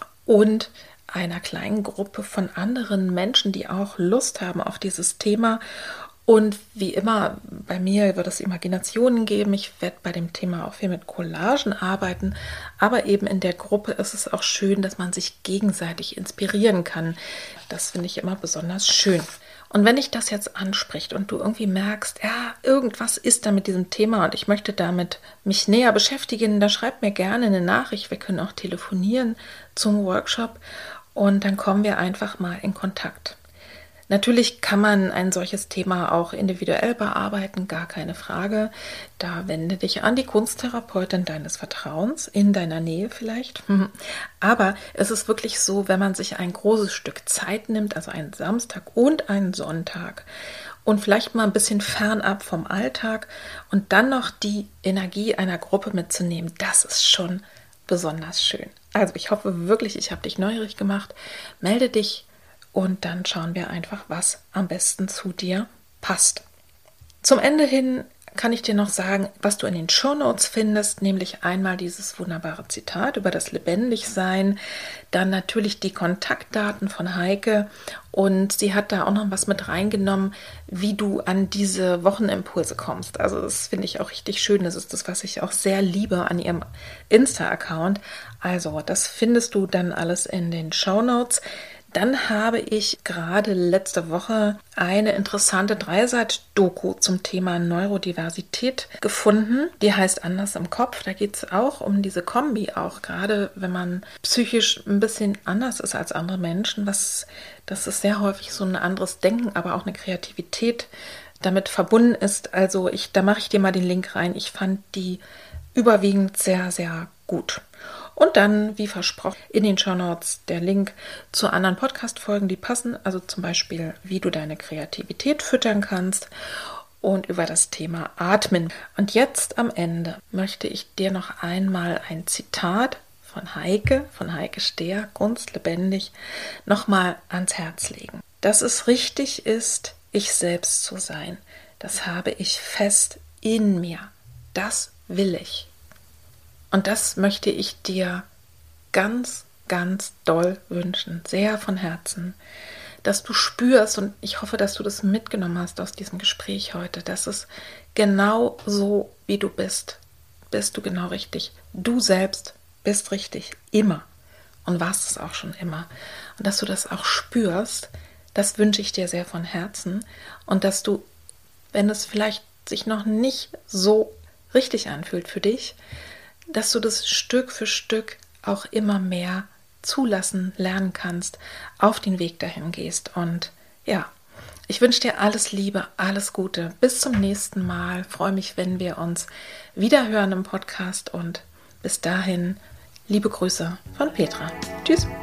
und einer kleinen Gruppe von anderen Menschen, die auch Lust haben auf dieses Thema. Und wie immer, bei mir wird es Imaginationen geben. Ich werde bei dem Thema auch viel mit Collagen arbeiten. Aber eben in der Gruppe ist es auch schön, dass man sich gegenseitig inspirieren kann. Das finde ich immer besonders schön. Und wenn dich das jetzt anspricht und du irgendwie merkst, ja, irgendwas ist da mit diesem Thema und ich möchte damit mich näher beschäftigen, dann schreib mir gerne eine Nachricht. Wir können auch telefonieren zum Workshop und dann kommen wir einfach mal in Kontakt. Natürlich kann man ein solches Thema auch individuell bearbeiten, gar keine Frage. Da wende dich an die Kunsttherapeutin deines Vertrauens, in deiner Nähe vielleicht. Aber es ist wirklich so, wenn man sich ein großes Stück Zeit nimmt, also einen Samstag und einen Sonntag und vielleicht mal ein bisschen fernab vom Alltag und dann noch die Energie einer Gruppe mitzunehmen, das ist schon besonders schön. Also ich hoffe wirklich, ich habe dich neugierig gemacht. Melde dich. Und dann schauen wir einfach, was am besten zu dir passt. Zum Ende hin kann ich dir noch sagen, was du in den Shownotes findest, nämlich einmal dieses wunderbare Zitat über das Lebendigsein, dann natürlich die Kontaktdaten von Heike und sie hat da auch noch was mit reingenommen, wie du an diese Wochenimpulse kommst. Also das finde ich auch richtig schön, das ist das, was ich auch sehr liebe an ihrem Insta-Account. Also das findest du dann alles in den Shownotes. Dann habe ich gerade letzte Woche eine interessante Dreiseit-Doku zum Thema Neurodiversität gefunden. Die heißt Anders im Kopf. Da geht es auch um diese Kombi, auch gerade wenn man psychisch ein bisschen anders ist als andere Menschen. Was, das ist sehr häufig so ein anderes Denken, aber auch eine Kreativität damit verbunden ist. Also ich, da mache ich dir mal den Link rein. Ich fand die überwiegend sehr, sehr gut. Und dann, wie versprochen, in den Shownotes der Link zu anderen Podcast-Folgen, die passen. Also zum Beispiel, wie du deine Kreativität füttern kannst und über das Thema Atmen. Und jetzt am Ende möchte ich dir noch einmal ein Zitat von Heike, von Heike Steher, Kunst lebendig, nochmal ans Herz legen. Dass es richtig ist, ich selbst zu sein, das habe ich fest in mir. Das will ich. Und das möchte ich dir ganz, ganz doll wünschen, sehr von Herzen, dass du spürst, und ich hoffe, dass du das mitgenommen hast aus diesem Gespräch heute, dass es genau so, wie du bist, bist du genau richtig. Du selbst bist richtig, immer. Und warst es auch schon immer. Und dass du das auch spürst, das wünsche ich dir sehr von Herzen. Und dass du, wenn es vielleicht sich noch nicht so richtig anfühlt für dich, dass du das Stück für Stück auch immer mehr zulassen lernen kannst, auf den Weg dahin gehst. Und ja, ich wünsche dir alles Liebe, alles Gute. Bis zum nächsten Mal. Freue mich, wenn wir uns wieder hören im Podcast. Und bis dahin, liebe Grüße von Petra. Tschüss.